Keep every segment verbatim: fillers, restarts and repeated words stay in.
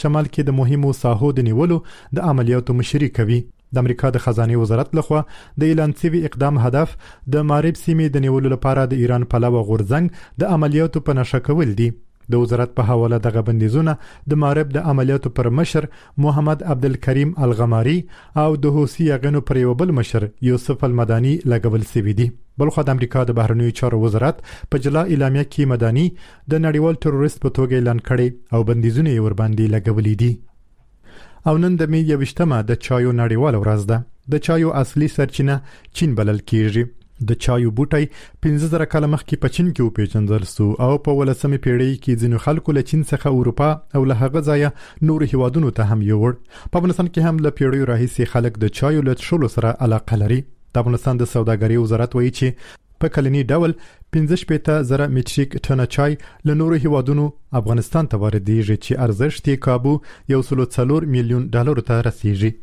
شمال کې د مهمو ساحو د نیولو د عملیاتو مشري کوي. د امریکا د خزانه وزارت لخوا د اعلان شوی اقدام هدف د مارب سیمې د نیولو لپاره د ایران پلاوه غورځنګ د عملیاتو په نشه کول دي. د وزارت په حواله دغه بندیزونه د مارب د عملیاتو پر مشر محمد عبدالکریم الغماری او د حوثي یغنو پر یو بل مشر یوسف المدانی لګول شوی دي. بلخو د امریکا د بهرنیو چارو وزارت په جلا اعلامیه کې مدانی د نړیوال تروریست په توګه اعلان کړي او بندیزونه یې ور باندې لګولې دي. او نن د می یوشتمه د چایو نړیوال ورځ ده. د چایو اصلي سرچینه چین بلل کیږي. د چایو بوټي پنځه زره کاله مخکې په چین کې وپیژندل شو او په ولسمه پیړۍ کې ځینو خلکو له چین څخه اروپا او له هغه ځایه نور هیوادونو ته هم یوړ. په افغانستان کې هم له پیړیو راهیسې خلک د چایو له څښلو سره علاقه لري. د افغانستان د سوداګرۍ وزارت وایي چې په کلنی ډول پنځه شپږ زره متریک ټن چای له نور هیوادونو افغانستان ته واردېږي چې ارزښت یې کابو یو سل او څلور میلیون ډالر ته رسیږي.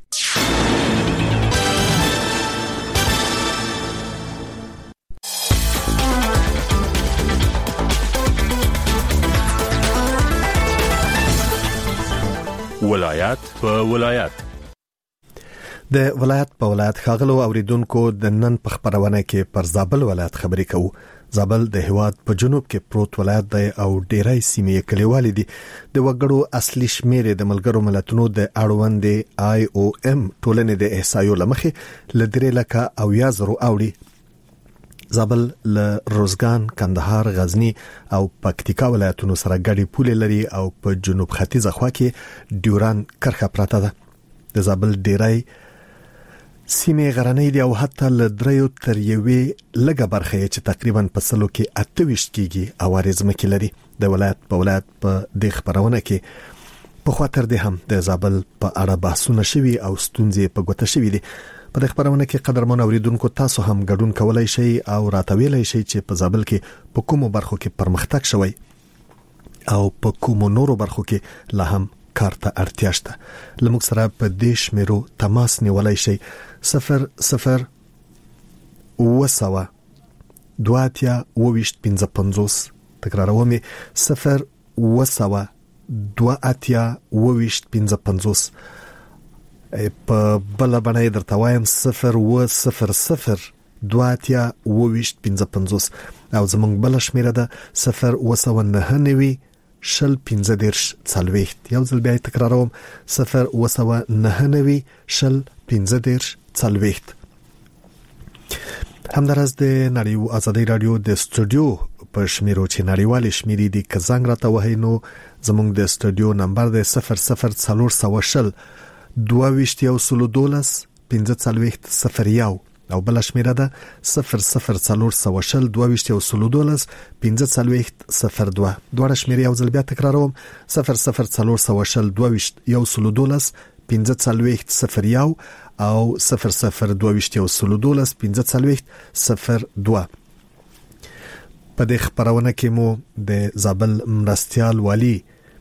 ولایت په ولایت د ولایت په ولایت خاغلو اوریدونکو د نن په خبرونه کې پر زابل ولایت خبرې کوو. زابل د هواد په جنوب کې پروت ولایت دی او ډیرای سیمې کلیوالې دي. د وګړو اصلي شمیر د ملګرو ملتونو د اړوند آی او ام ټولنې د احصایو لمخې لدرې لکه او یا زرو اوړي. زابل له روزګان، کندهار، غزنی او پکتیکا ولایتونو سره ګډي پولې لري او په جنوب ختیځه خوا کې ډیوران کرښه پراته ده. د زابل ډیرای سیمې غرنۍ دي او حتی له دریو تر یوې لږه برخه چې تقریبا په سلو کې اته ویشت کېږي او ځمکې لري. د ولایت په ولایت په دې خبرونه کې په خاطر دې هم د زابل په اړه بحثونه شوي او ستونزې په ګوته شوي دي. په دې خبرونه کې قدرمن اوریدونکو تاسو هم ګډون کولای شئ او راتویلای شئ چې په زابل کې په کومو برخو کې پرمختګ شوی او په کومو نورو برخو کې لا هم کار ته اړتیا شته. لموږ سره په دې شمیرو تماس نیولای شئ. صفر صفر وسوه دواتیا وویشت پنځه پنځوس. تکراروم صفر وسوه دواتیا وویشت پنځه پنځوس. په بل باندې درته وایم صفر و صفر صفر دواتیا وویشت پنځه پنځوس او زمونږ بل شمیره ده صفر و سوه نهه نوي شل پنځه دیرش څلوېښت. یو ځل بیا تکراروم صفر و سوه نهه نوي شل پنځه دیرش څلوېښت. همدارس د نړیو ازادي رادیو د استودیو په شمیرو چې نړیوال شمیرې دي که زنګ راته وهي نو زمونږ د استودیو نمبر دی صفر صفر څلور سوه شل دوه ویشت یو سلو دولس پنځه څلوېښت صفر یو او بل شمیره ده صفر صفر څلور سوه شل دوه ویشت یو سلو دولس پنځه څلوېښت صفر دوه. دواړه شمیرې یو ځل بیا تکراروم صفر صفر څلور سوه شل دوه ویشت یو سلو دولس پنځه څلوېښت صفر یو او صفر صفر دوه ویشت یو سلو دولس پنځه څلوېښت صفر دوه. په دې خبرونه کې مو د زابل مرستيال والی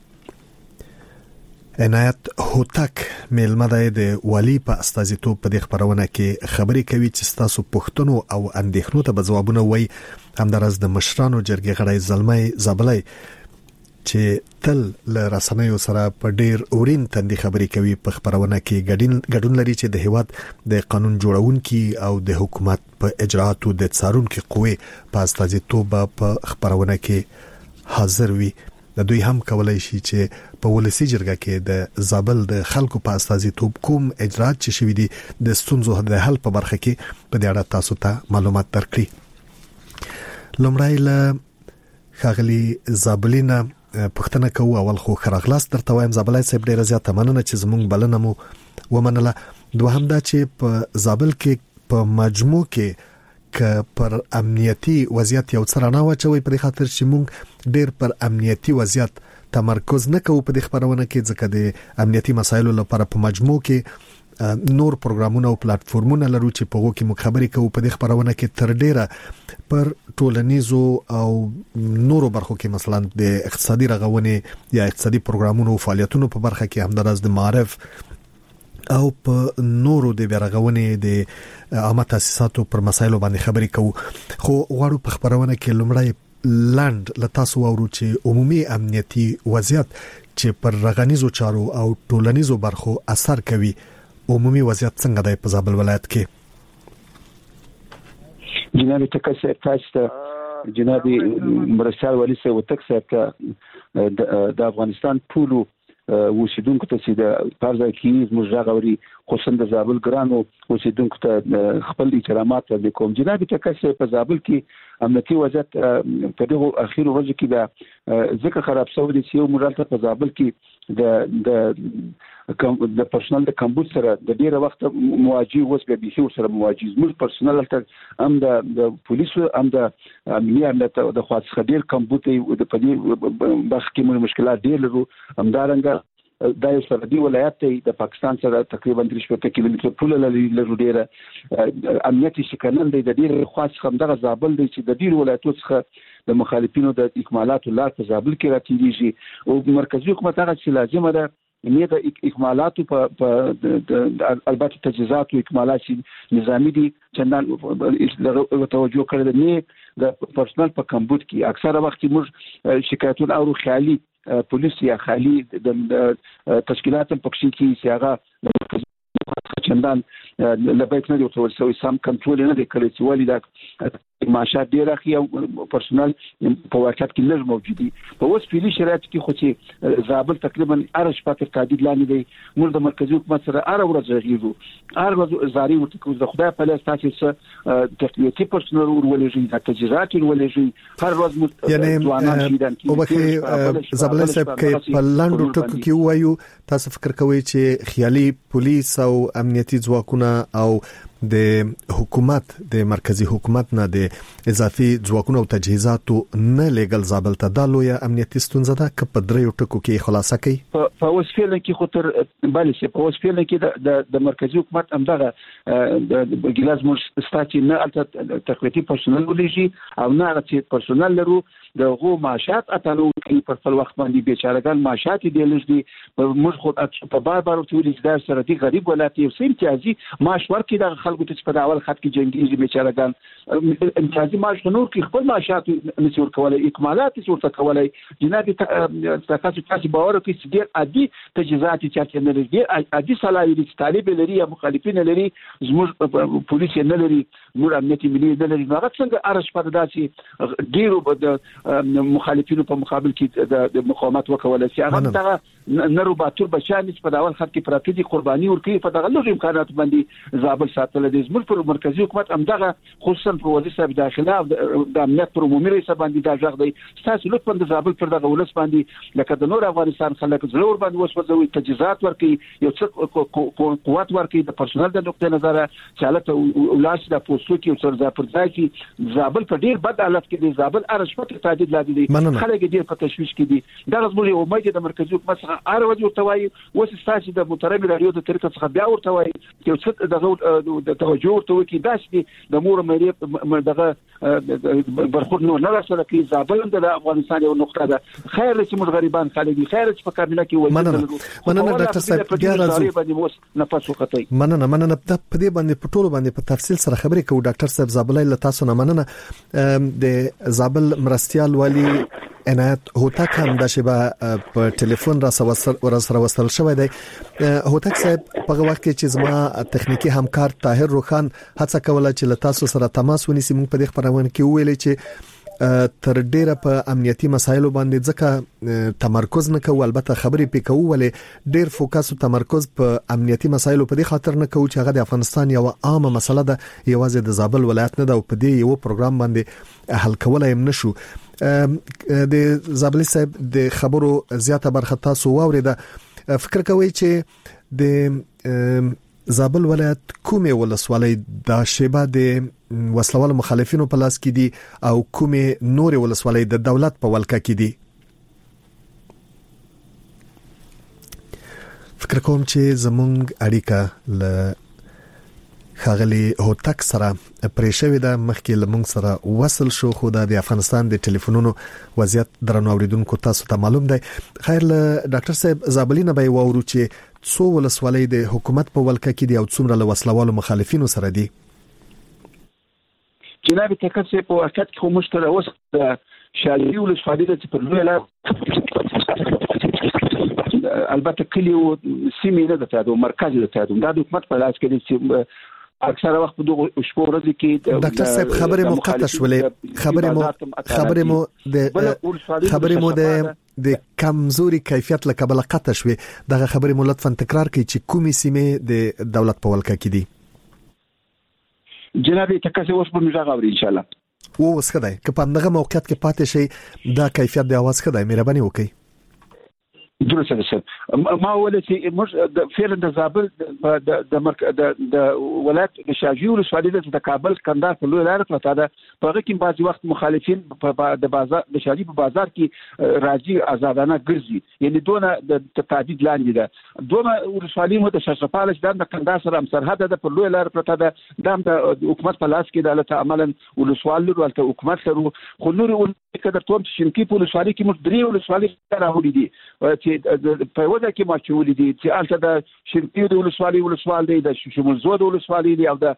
عنایت هوتک میلمه د والی په استازیتوب په دې خبرونه کې خبرې کوي چې تاسو پوښتنو او اندېښنو ته به ځوابونه وایي. همدارس د مشرانو جرګې غړی زلمي زابلای چې تل له رسنیو سره په ډیر اورین تندې خبرې کوي په خبرونه کې ګډون لري چې د هیواد د قانون جوړونکي او د حکومت په اجراتو د څارونکو قوې په استازیتوب په خبرونه کې حاضر وي. د دوی هم کولای شي چې په ولسی جرګه کې د زابل د خلکو په استازیتوب کوم اجرات چې شوي دي د ستونزو د حل په برخه کې په دې اړه تاسو ته معلومات درکړي. لومړی له خاغلی زابلینا پښتنه کوو. اول خو خراغلاس درته وایم زابلای صاحب ډیره زیاته مننه چې زمونږ بلنه مو ومنله. دوهم دا چې په زابل کې په مجموع کې که پر امنیتی وضعیت یو څه رڼا واچوي په خاطر چې مونږ ډیر پر امنیتی وضعیت تمرکز نه کوو په دې خبرونه کې ځکه د امنیتی مسایلو لپاره په مجموع کې نور پروګرامونه او پلیټفارمونه لرو چې په وګړو کې مخابري کوو. په دې خبرونه کې تر ډیره پر ټولنیزو او نورو برخو کې مثلا د اقتصادي رغونې یا اقتصادي پروګرامونو او فعالیتونو په برخه کې همدارس د معرف او په نورو د بیرغونې د عامه تاسیساتو پر مسایلو باندې خبرې کوو. خو غواړو په خبرونه کې لومړی لاند لتاسو ورو چې عمومي امنیتي وضعیت چې پر رغنیزو چارو او ټولنیزو برخو اثر کوي. عمومي وضعیت څنګه دی په زابل ولایت کې؟ جناب تکسر تاسو جناب مرسال والی سه وتک سره د افغانستان ټول اوسیدونکو ته چې د پارځای کې موږ راغوري خصوصا د زابل ګرانو اوسیدونکو ته خپل احترامات وکوم. جناب تکسر په زابل کې امنیتي وضعیت په دغه اخیرو ورځو کې د ذکر خراب شوی دی چې یو مورالته په زابل کې د د د پرسونل د کمبود سره د ډیره وخت مواجه اوس به به سره مواجه موږ پرسونل ته هم د پولیسو هم د امنیت امنیت د خاص خبير کمبود د پدې بخ کې موږ مشکلات ډیر لرو. همدارنګه دا یو سرحدي ولایت دی د پاکستان سره تقریبا درې شپږ کیلومتر ټول لري ډیره امنیت شکنن دی د ډیر خاص خمدغه زابل دی چې د ډیر ولایتونو څخه د مخالفینو د اکمالاتو لار په زابل کې راټینګیږي او مرکزی حکومت هغه چې لازمه ده نه د اکمالاتو په البته تجهیزات او اکمالات نظامی دي چندان توجه کړل نه د پرسونل په کمبود کې اکثره وخت موږ شکایتونه او خیالي پولیس یا خالی د تشکیلات په کې چې هغه چندان لبیت نه دی او څو سم کنټرول نه دی کړی چې ولې دا معاشات ډیر اخی او پرسونل په واقعیت کې لږ موجود دي. په اوس پیلي شرایط کې خو چې زابل تقریبا ارش پاتې تعدید لاندې دی. موږ د مرکزی حکومت سره ار ورځ غیږو ار ورځ زاري ورته د خدای په لاس تاسو څه تقنیتي پرسونل ورولېږي د تجهیزات ورولېږي هر ورځ یعنی او بخې زابل صاحب کې په لاندو ټکو کې وایو تاسو فکر کوئ چې خیالي پولیس او امنیتي ځواکونه او د حکومت د مرکزی حکومت نه د اضافي ځواکونو او تجهیزاتو نه لګل زابل ته د لوی امنیتي ستونزه ده که په دریو ټکو کې خلاصه کوي. په اوس فعل کې خطر بل شي په اوس فعل کې د مرکزی حکومت همدغه د ګلاس مش ستاتي نه تقویتي پرسونل ولېږي او نه چې پرسونل لرو دغه معاشات اتلو کې په خپل وخت باندې بیچارهګان معاشات دي لږدي موږ خو په بار بار ټول ځای سره دي غریب ولایت یو سیم امتیازي معاش ورکړي د خلکو ته په اول خط کې جنگي بیچارهګان امتیازي معاش نور کې خپل معاشات نشور کولای اکمالات نشور کولای. جناب تاسو تاسو باور کوي چې ډیر عادي تجهیزات چې نه لري عادي صلاحي دي طالب لري یا مخالفین لري زموږ پولیس نه لري نور امنیت ملي نه لري. هغه څنګه ارش په داسي ډیرو مخالفینو په مقابل کې د مقاومت وکولای شي. هغه دغه نرو باتور بچانی په اول خط کې پراته دي قرباني ورکړي په دغه لږ امکانات باندې زابل ساتل دي. زموږ پر مرکزی حکومت هم دغه خصوصا په وزارت داخله د امنیت پر عمومي رئیس باندې دا ځغ دی تاسو لطفا د زابل پر دغه ولس باندې لکه د نور افغانستان خلک زړور باندې وسوځوي تجهیزات ورکړي یو څه قوت ورکړي د پرسونل د نقطې نظر چالت ولاس د پوسټو کې او سرځا پر ځای کې زابل په ډیر بد حالت کې دی. زابل ارشفت تعدید لاندې دي خلک ډیر په تشويش کې دي. دغه زموږ امید د مرکزی حکومت څخه ار وځي ورته وایي اوس تاسو د محترم رادیو د طریقې څخه بیا ورته وایي چې څه دغه د توجه ورته وکړي داسې د مور مېری دغه برخورد نو نه سره کې زابل د افغانستان یو نقطه ده. خیر چې موږ غریبان خلک دي خیر چې په کابینه کې وایي مننه ډاکټر صاحب بیا راځو نفس وختي مننه مننه په دې باندې په ټولو باندې په تفصیل سره خبرې کوو. ډاکټر صاحب زابل له تاسو نه مننه. د زابل مرستيال والی عنایت هوتک هم د شبا په ټلیفون را سره وصل شوی دی. هوتک صاحب په وخت کې چې زما تخنیکی همکار طاهر روخان هڅه کوله چې له تاسو سره تماس ونیسي موږ په دې خبرونه کې ویلې چې تر ډیره په امنیتي مسایلو باندې ځکه تمرکز نه کوو البته خبرې پې کوو ولې ډیر فوکس او تمرکز په امنیتي مسایلو په دې خاطر نه کوو چې هغه د افغانستان یو عامه مسله ده یوازې د زابل ولایت نه ده او په دې یو پروګرام باندې حل کولای هم نشو. د زابل صاحب د خبرو زیاته برخه تاسو واوریده فکر کوي چې د زابل ولایت کومه ولسوالۍ د شیبه د وسلوال مخالفینو په لاس کې دي او کومه نور ولسوالۍ د دولت په ولکه کې دي؟ فکر کوم چې زمونږ اړیکه ل خاغلی هوتک سره پریښوي د مخکې لمونږ سره وصل شو خو د افغانستان د ټلیفونونو وضعیت درنو اوریدونکو تاسو ته معلوم دی. خیر له ډاکټر صاحب زابلینه به وورو چې څو ولسوالۍ د حکومت په ولکه کې دي او څومره له وسلوالو مخالفینو سره دي؟ جناب تکسه په وخت کې کوم مشتره اوس د شالي ولسوالۍ د پر لوی لا البته کلی او سیمه نه ده ته مرکز ده ته دا د حکومت په لاس کې دي چې اکثره وخت په دغه شپو ورځې کې ډاکټر صاحب خبرې مو قطع شولې خبرې مو خبرې مو د خبرې مو د د کمزوري کیفیت له کبله قطع شوې دغه خبرې مو لطفا تکرار کړئ چې کومې سیمې د دولت په ولکه کې دي جناب تکاسه اوس په مجا غوړي ان شاء الله او اوس خدای که په دغه موقعیت کې پاتې شي دا کیفیت د اواز خدای مهرباني وکړي درسته ده ما ولې موږ فعلا د زابل د د د ولایت د شاجور ولسوالۍ د کابل کندهار په لوی لار پرته ده په هغه کې بعضی وخت مخالفین د بازار د شاجور په بازار کې راځي آزادانه ګرځي یعنی دونه د تعدید لاندې ده دونه ولسوالۍ مو د شاشپال چې د کندهار سره هم سرحد ده په لوی لار پرته ده د حکومت په لاس کې د الته عملاً ولسوالۍ ورته حکومت سره خو نور کده ټول شینکی په ولسوالۍ کې مو درې ولسوالۍ راوړي دي چې په وجه کې ما چولې دي چې الته د شینکی د ولسوالۍ ولسوال دی د شمول زو د ولسوالۍ دی او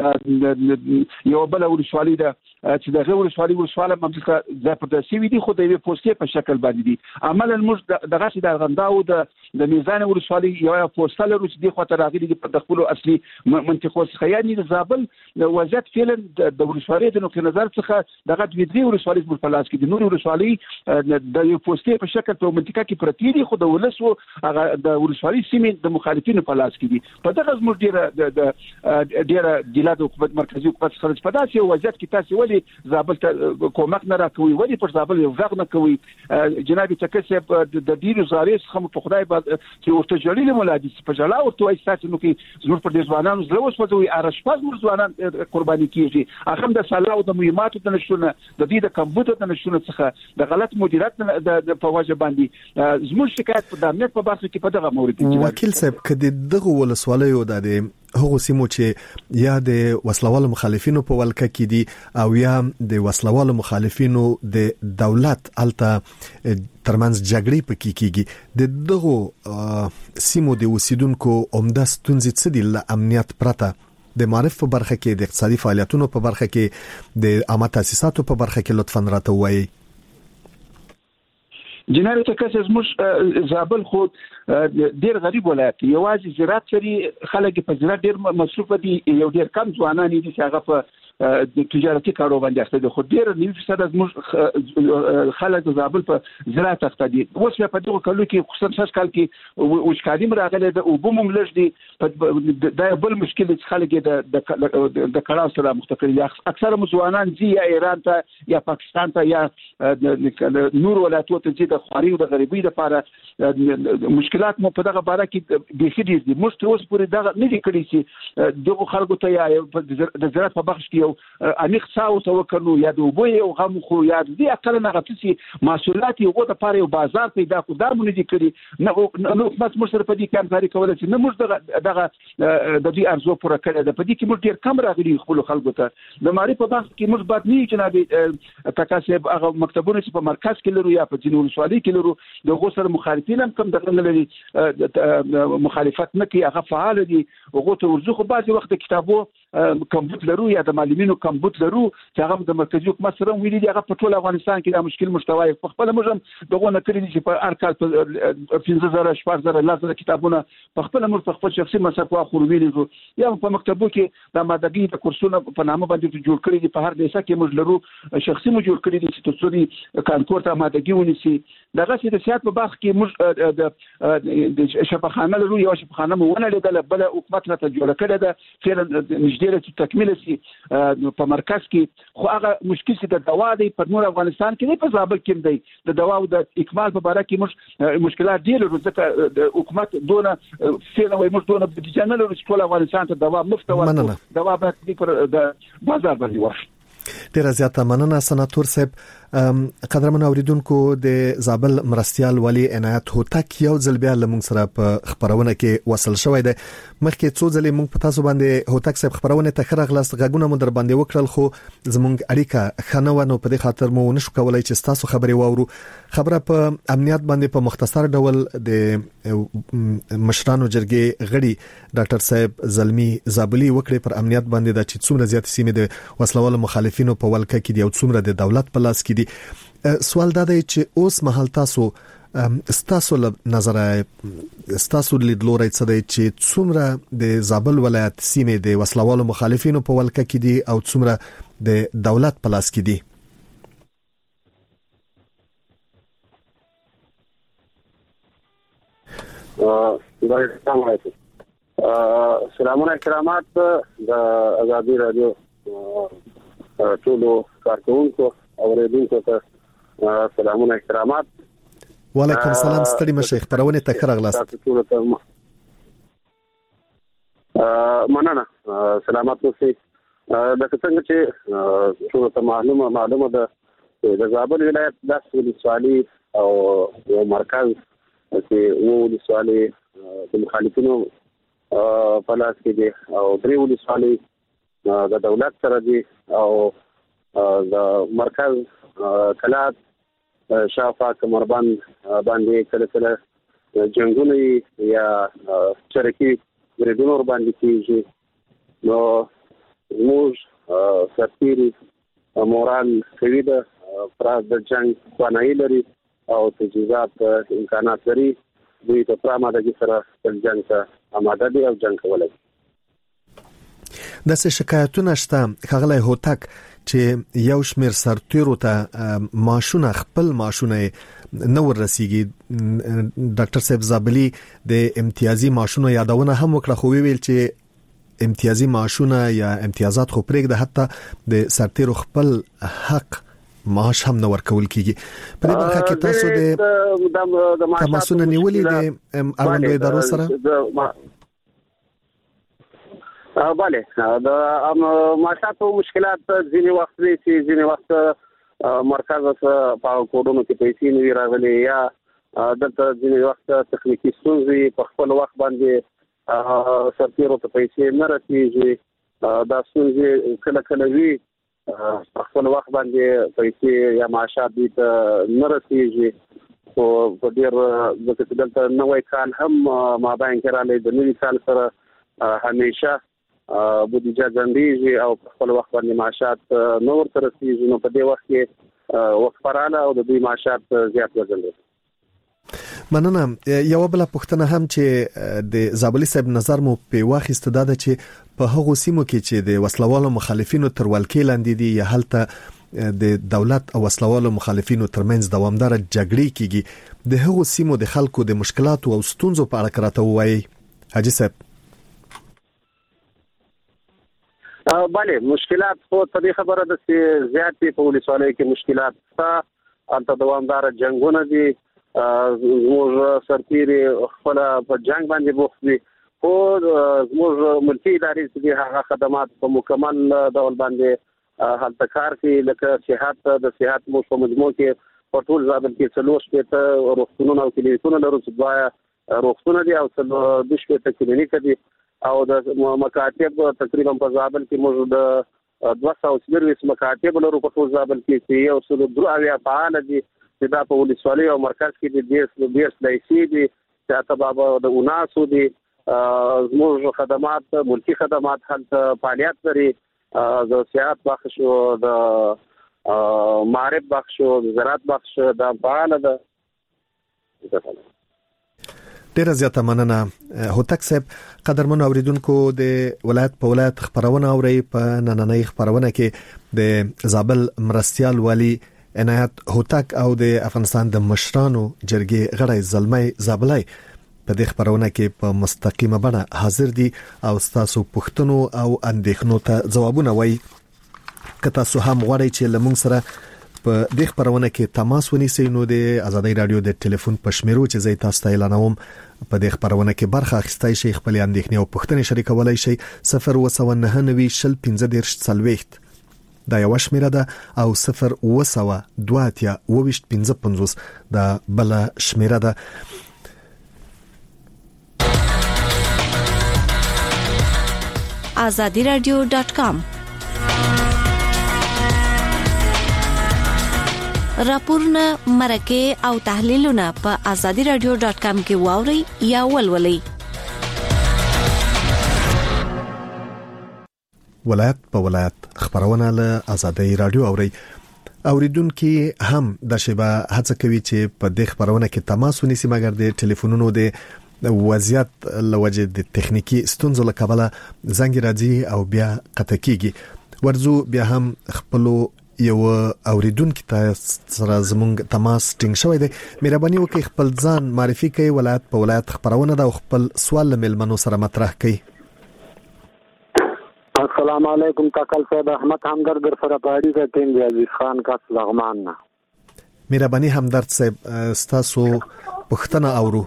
د یو بل ولسوالۍ ده چې د غو ولسوالۍ ولسواله مملکه د په سی وی دي خو د یو پوسټې په شکل باندې دي عملاً موږ دغه چې د غنداو د د میزان ولسوالۍ یو پوسټل روس دي خو تر هغه دي په خپل اصلي منطقو څخه یعنی د زابل وضعیت فعلا د ولسوالۍ د نقطه نظر څخه دغه د ویډیو ولسوالۍ په لاس کې د نور ولسوالۍ د یو پوسټې په شکل په منطقه کې پرتی دي خو د ولسو هغه د ولسوالۍ سیمې د مخالفینو په لاس کې دي په دغه زموږ ډیره د ډیره د حکومت مرکزی حکومت خرج په داسې وضعیت کې تاسو ولې زابل ته کومک نه راکوي ولې پر زابل یو ځغ نه کوي جناب تکسب د ډیرو زاریس خمو په خدای چې ورته جلیل مولادي په جلا او توای ساتي نو کې زموږ پر دې ځوانانو زلو وسوځوي ارشپاز مر ځوانان قرباني کیږي اخم د صلاح او د مهماتو د نشونه د دې د کمبود د نشونه څخه د غلط مدیریت د په واجب باندې زموږ شکایت په دامنیت په برخه کې په دغه مورد کې وکیل صاحب کدي دغه ولسوالیو د هغه سیمو چې یا د وسلوال مخالفینو په ولکه کې دي او یا د وسلوال مخالفینو د دولت الته ترمنځ جګړې پکې کیږي د دغه سیمو د اوسیدونکو عمده ستونزې څه دي له امنیت پرته د معرف په برخه کې د اقتصادي فعالیتونو په برخه کې د عامه تاسیساتو په برخه کې لطفاً راته وایي جناب تکسس مش زابل خو ډیر غریب ولایت یوازې زراعت سری خلک په زراعت ډیر مصروف دي یو ډیر کم ځوانان دي چې هغه په د تجارتي کارو باندې اخته دي خو ډیر نیو فیصد زموږ خلک زابل په زراعت اخته دي اوس په دغه کلو کې خصوصا شکل کې وشکادي راغله د وبوم ملش دي دا بل مشکل چې خلک د د کړهو سره مختلف اکثره ځوانان زی یا ایران ته یا پاکستان ته یا نور ولایتو ته د خواري او د غریبۍ لپاره مشکلات مو په دغه باره کې د شدید دي مست اوس پورې دغه نه دي کړی چې دغه خلکو ته یا د زراعت په بخش کې یو انیخ څاو ته وکړو یا د وبوي او غم خو یا دې اقل نه غتسي مسؤلیت یو د لپاره یو بازار پیدا کو دا مونږ دي کړی نه نو بس موږ سره په دې کې همکاري کولای شي نه موږ دغه دغه د دې ارزو پوره کړی ده په دې کې موږ ډیر کم راغلي خپل خلکو ته د ماری په بخش کې موږ بعد نه جناب تکاسب هغه مکتبونه چې په مرکز کې لرو یا په جنوب سوالي کې لرو د غوسر مخالفین هم کم دغه نه لري مخالفت نه کوي هغه فعال دي هغه ته ورزخه بعضي وخت کتابو کمبود لرو یا د معلمینو کمبود لرو چې هغه د مرکزی حکومت سره ویلي دي هغه په ټول افغانستان کې د مشکل مشتوي په خپل موږ دغه نه کړی چې په ارکال پنځه زره شپږ زره لاسره کتابونه په خپل موږ په خپل شخصي مصرف او خروبینو یا په مکتبو کې د مادګي د کورسونو په نامه باندې جوړ کړی دي په هر دیسه کې موږ لرو شخصي موږ جوړ کړی دي چې تاسو کانکور ته مادګي ونیسي دغه چې د سیاست په باغ کې موږ د شفاخانه لرو یو شفاخانه مو ونه لیدل بل حکومت راته جوړ کړی ده فعلا نږدې له تکمیل سي په مرکز کې خو هغه مشکل چې د دوا دی په نور افغانستان کې نه په زابل کې دی د دوا او د اکمال په اړه کې موږ مشکلات ډیر لرو ځکه د حکومت دونه فعلا وایي موږ دونه د جنرال لرو چې ټول افغانستان ته دوا مفت ورکړي دوا به پر د بازار باندې ورشي ډیر زیاته مننه سناتور صاحب قدرمن اوریدونکو د زابل مرستيال ولی عنایت هوتک یو ځل بیا لمون سره په خبرونه کې وصل شوې ده مخکې څو ځلې موږ په تاسو باندې هوتک صاحب خبرونه ته خرغلاس غږونه مو در باندې وکړل خو زموږ اړیکه خنوانو په دې خاطر مو نشو کولای چې تاسو خبري واورو خبره په امنیت باندې په مختصر ډول د مشرانو جرګې غړي ډاکټر صاحب زلمی زابلی وکړي پر امنیت باندې د چې څومره زیات سیمې د وسلوال مخالفینو په ولکه کې دی او څومره د دولت په لاس کې دی سوال دا دی چې اوس مهال تاسو ستاسو له نظر ستاسو لیدلوري څه دی چې څومره د زابل ولایت سیمې د وسلوالو مخالفینو په ولکه کې دي او څومره د دولت په لاس کې دي؟ سلامونه کرامات د آزادي رادیو ټولو کارکونکو او اوریدونکو ته سلامونه کرامات. وعلیکم السلام. ستړي مشه خبرونه ته خرغلاست. مننه. سلامات اوسئ. د څنګه چې ټول ته معلومه معلومه ده د زابل ولایت د ولسوالۍ او مرکز چې وو ولسوالۍ د مخالفینو په لاس کې دي او درې ولسوالۍ د دولت سره دي او د مرکز کلات شافا کمربند باندې کله کله جنگونه یا چرکی ګریډونو باندې کیږي. نو موږ سرتيري مورال کوي د پراز د جنگ توانایي لري او تجهیزات امکانات لري دوی ته پرامادګي سره جنگ ته آماده دي او جنگ کولای. د څه شکایتونه شته خغلی هوتک چې یو شمیر سرتیرو ته ماشونه خپل ماشونه نور رسیږي؟ ډاکټر صاحب زابلی د امتیازي ماشونو یادونه هم وکړه خو ویل چې امتیازي ماشونه یا امتیازات خو پرېږده حتی د سرتیرو خپل حق معاش هم نور کول کیږي. په دې برخه کې تاسو د تماسونه نیولې د اړوندو ادارو سره؟ بله د معاشاتو مشکلات ځینې وخت دي چې ځینې وخت مرکز په کوډونو کې پیسې نه راغلي یا دلته ځینې وخت تخنیکی ستونزې په خپل وخت باندې سرتیرو ته پیسې نه رسیږي. دا ستونزې کله کله وي په خپل وخت باندې پیسې یا معاشات دي ته نه رسیږي. خو په ډېر دلته نوی کال هم مابین کې راغلی د نوي کال سره همیشه بودیجه ځندېږي او په خپل وخت باندې معاشات نه ورته رسیږي. نو په دې وخت کې وقفه راغله او د دوی معاشات زیات وځنډېدل. مننه. یو بل پوښتنه هم چې د زابلی صاحب نظر مو په واخیسته دا ده چې په هغو سیمو کې چې د وسلوالو مخالفینو تر ولکې لاندې دي یا هلته د دولت او وسلوالو مخالفینو ترمنځ دوامدار جګړې کیږي د هغو سیمو د خلکو د مشکلاتو او ستونزو په اړه راته وایي حاجی صاحب؟ بله مشکلات خو طبي خبره ده چې زیات په ولسوالۍ کې مشکلات شته. البته دوامدار جنگونه دي. زموږ سرتیري خپل په جنگ باندې بوخت دي خو زموږ ملکي ادارې چې هغه خدمات په مکمل ډول باندې هلته کار کوي. لکه صحت د صحت مو په مجموع کې په ټول زابل کې څلور شپېته روغتونونه او کلینیکونه لرو چې دوه روغتونه دي او دوه شپېته کلینیک دي او د مکاتب تقریبا په زابل کې موږ د دوه سوه څلوېښت مکاتب لرو په ټول زابل کې چې یو سل درې اویا فعال دي چې دا په ولسوالۍ او مرکز کې د دیس دیس لایسي دي چې تبابه د اوناسو دي. زموږ خدمات ملکی خدمات هلته فعالیت لري. د صحت بخش او د معرف بخش او د زراعت بخش دا فعال ده. ډیره زیاته مننه هوتک صاحب. قدرمن اوریدونکو د ولایت په ولایت خبرونه اوري. په نننۍ خبرونه کې د زابل مرستيال والی عنایت هوتک او د افغانستان د مشرانو جرګې غړی زلمی زابلای په دې خبرونه کې په مستقیمه بڼه حاضر دي او تاسو پوښتنو او اندېښنو ته ځوابونه وایي. که تاسو هم غواړئ چې لمونږ سره په دې خبرونه کې تماس ونیسئ نو د آزادۍ رادیو د ټلیفون په شمیرو چې زه تاسو ته اعلانوم په دې خبرونه کې برخه اخیستای شئ. خپل اندېښنې او پوښتنې شریکولای شئ. صفر وسو نه نوي شل پنځه دېرش څلوېښت دا یو شمیره ده او صفر وسو دوه اتیا اوویشت پنځه پنځوس دا بل شمیره ده. azadi radio dot com راپورونه مرکه او تحلیلونه په azadi radio dot com کې واوري یا ولولئ. ولایت په ولایت خبرونه له آزادۍ رادیو اوري. اوریدونکو هم د شبا هڅه کوي چې په دې خبرونه کې تماس ونیسي مګر د ټلیفونونو د وضعیت لوجه د تخنیکی ستونزو له کبله زنګ راځي او بیا قطع کیږي ورزو بیا هم خپل یو اوریدونکو ته سره زمونږ تماس ټینګ شوی دی مهرباني وکړئ خپل ځان معرفي کړئ ولایت په ولایت خبرونه دا خپل سوال ملمنو سره مطرح کړئ السلام علیکم تاکل صاحب احمد همدرد در سره پاړی ته ټیم دی عزیز خان کا لغمان نه مهرباني همدرد صاحب ستاسو پښتنه اورو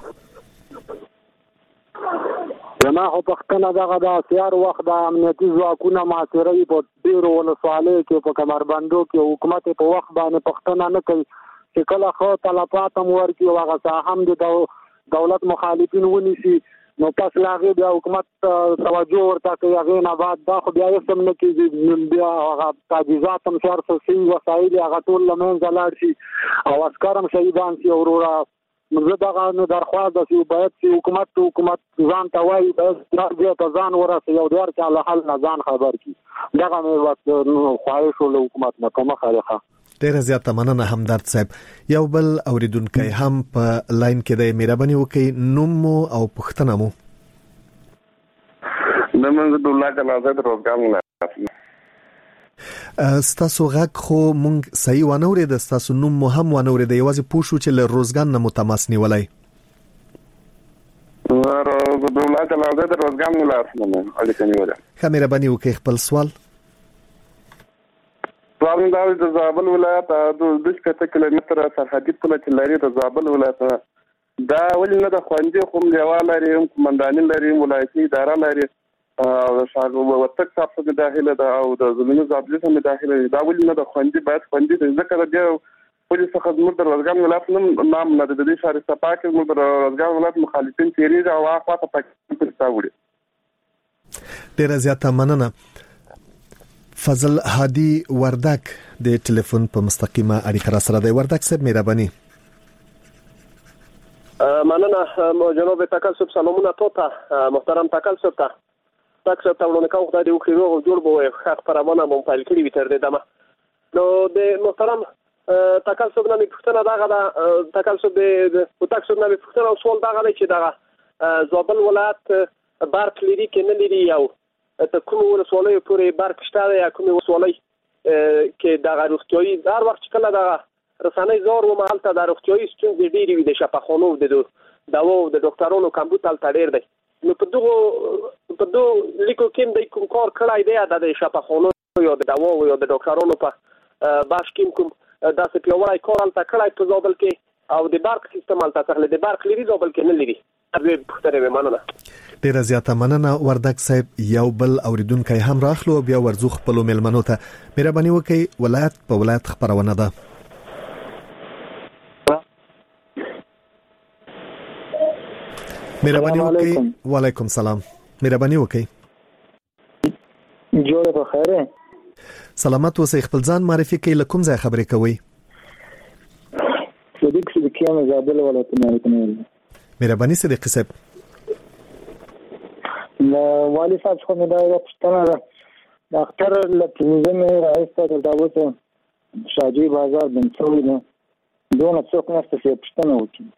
زما خو پښتنه دغه د سیار وخت د امنیتي ځواکونو معاصرې په ډیرو ولسوالۍ کې په کمربندو کې حکومت په وخت باندې پښتنه نه کوي چې کله خو طلبات هم ورکي او هغه هم د دولت مخالفین ونیسي نو پس لاغي بیا حکومت توجه ورته کوي هغه نه بعد دا خو بیا یې سم نه کیږي بیا هغه تجهیزات هم شهر سي وسایل هغه ټول لمن زلاړ شي او عسكر هم شهیدان شي اورورا زه دغه نو درخواست د سی باید چې حکومت حکومت ځان ته وایي د ځان ځان ورسې یو دوار چې الله حل نه ځان خبر کی دغه مې وخت خواهش له حکومت نه کومه خلخه ډیره زیاته مننه همدرد صاحب یو بل اوریدونکو هم په لاین کې د مهرباني وکړئ نوم او پښتنه مو نمنځ د الله تعالی زاد روزګار نه ستاسو غږ خو مونږ صحیح ونه اورید ستاسو نوم مو هم ونه اورید یوازې پوښو چې له روزګان نه متماس نیولای زه د الله تعالی زاد روزګار نه لاسنه اړیکه نیوله خمره بني وکي خپل سوال سوال دا د زابل ولایت د دشکته کیلومتر سرحدي پوله چې لري د زابل ولایت دا ولې نه د خوندې کوم دیوال لري کومنداني لري ولایتي اداره لري او شاګو وتک صاحب څخه داخله ده او د زمینو ضابطه هم داخله ده دا ولې نه د خوندې باید خوندې د ذکر دی پولیس خدمت د روزګار ولایت نام نه د دې شهر صفا کې موږ د روزګار ولایت مخالفین تیری دا واخوا ته پکې تاوړي ډیره زیاته مننه فضل هادي وردک د ټلیفون په مستقیمه اړیکه را سره دی وردک صاحب مهرباني مننه جناب تکلسب سلامونه ته محترم تکلسب ته تاسو ته ورونه کوم خدای دې وکړي او جوړ بوې خاص پرونه مون فایل کړی وي تر دې دمه نو د محترم تکلسب نه پښتنه داغه د تکلسب د تکلسب نه پښتنه اصول داغه چې داغه زابل ولایت بارک لري کې نه لري یو ته کوم ولسوالۍ پورې بارک شته یا کوم ولسوالۍ کې داغه روغتيایي هر وخت کله داغه رسنۍ زور و مالته د روغتيایي ستونزې ډېری وي د شفاخانو د دواو د ډاکټرانو کمپیوټر تړیر دی نو په دغه په دغه لیکو کې د کوم کار کړای دی د شفاخانو یو د دواو یو د ډاکټرانو په باش کې کوم داسې پیوړای کورال تا کړای په زابل کې او د بارک سیستم الته تخله د بارک لري زابل کې نه لري ابي پختره مننه ډیره زیاته مننه وردک صاحب یو بل اوریدونکو هم راخلو بیا ورزو خپل ملمنو ته مهرباني وکړئ ولایت په ولایت خبرونه ده مهرباني وکړئ وعلیکم سلام مهرباني وکړئ جوړه په خیره سلامت اوسئ خپل ځان معرفي کړئ لکم ځای خبرې کوي صدیق صدیقی ام زابل ولایت نه کوم مهرباني صدیق صاحب نو والی صاحب خو مې دا یو پښتنه ده ډاکټر لپاره مې راځته د داوته شاجي بازار بنڅوي نه دونه څوک نشته چې پښتنه وکړي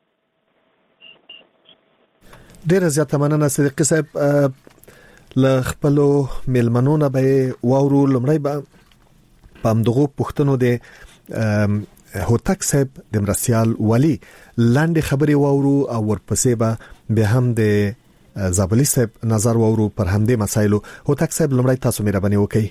ډیره زیاته مننه صدیق صاحب ل خپل ملمنو نه به واورو لمړی به پام دغه پښتنو د هوتک صاحب د مرسیال ولی لاندې خبري واورو او ورپسې به به هم د زابلی صاحب نظر واورو پر همدې مسایلو هوتک صاحب لمړی تاسو مهرباني وکړئ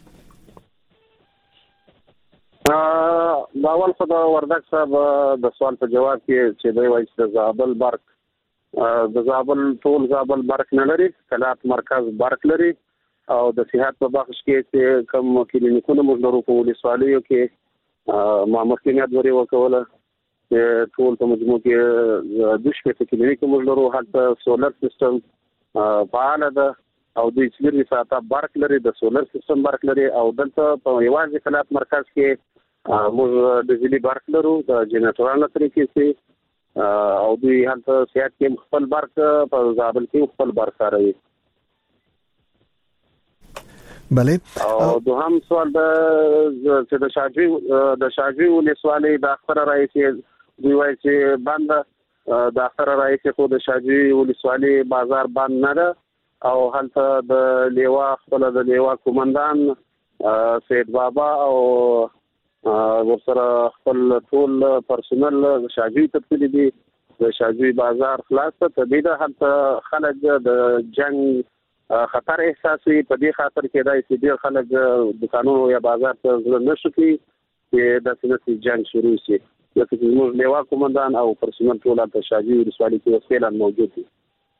دا اول خو د وردک صاحب د سوال په جواب کې چې دوی وایي چې زابل بارک د زابل ټول زابل بارک نه لري کلات مرکز بارک لري او د صحت په بخش کې چې کوم کلینیکونه موږ لرو په ولسوالیو کې ما مخکې د وري وکوله چې ټول په مجموع کې د شپږ کلینیک موږ لرو هلته سولر سیستم فعال ده او د چیرې ساته بارک لري د سولر سیستم بارک لري او دلته په یوازې کلات مرکز کې موږ د ځلې بارک لرو د جنراتورانو طریقې سي او دوی هلته سیاحت کې خپل بارک په زابل کې خپل بارک کاروي بله او دوهم سوال د چې د شاجوی د شاجوی ولسوالۍ د اختر رئیس دوی وایي چې بند د اختر رئیس خو د شاجوی ولسوالۍ بازار بند نه ده او هلته د لیوا خپل د لیوا کومندان سید بابا او ورسره خپل ټول پرسونل شاجوی تبدیل دي د شاجوی بازار خلاص ته تبدیل هلته خلک د جنگ خطر احساسي په دې خاطر کې دا چې ډېر خلک دکانونو یا بازار ته ځل نشي چې د سنتي جنگ شروع شي لکه چې موږ لیوا کومندان او پرسونل ټول د شاجوی ولسوالۍ کې وسیله موجود دي.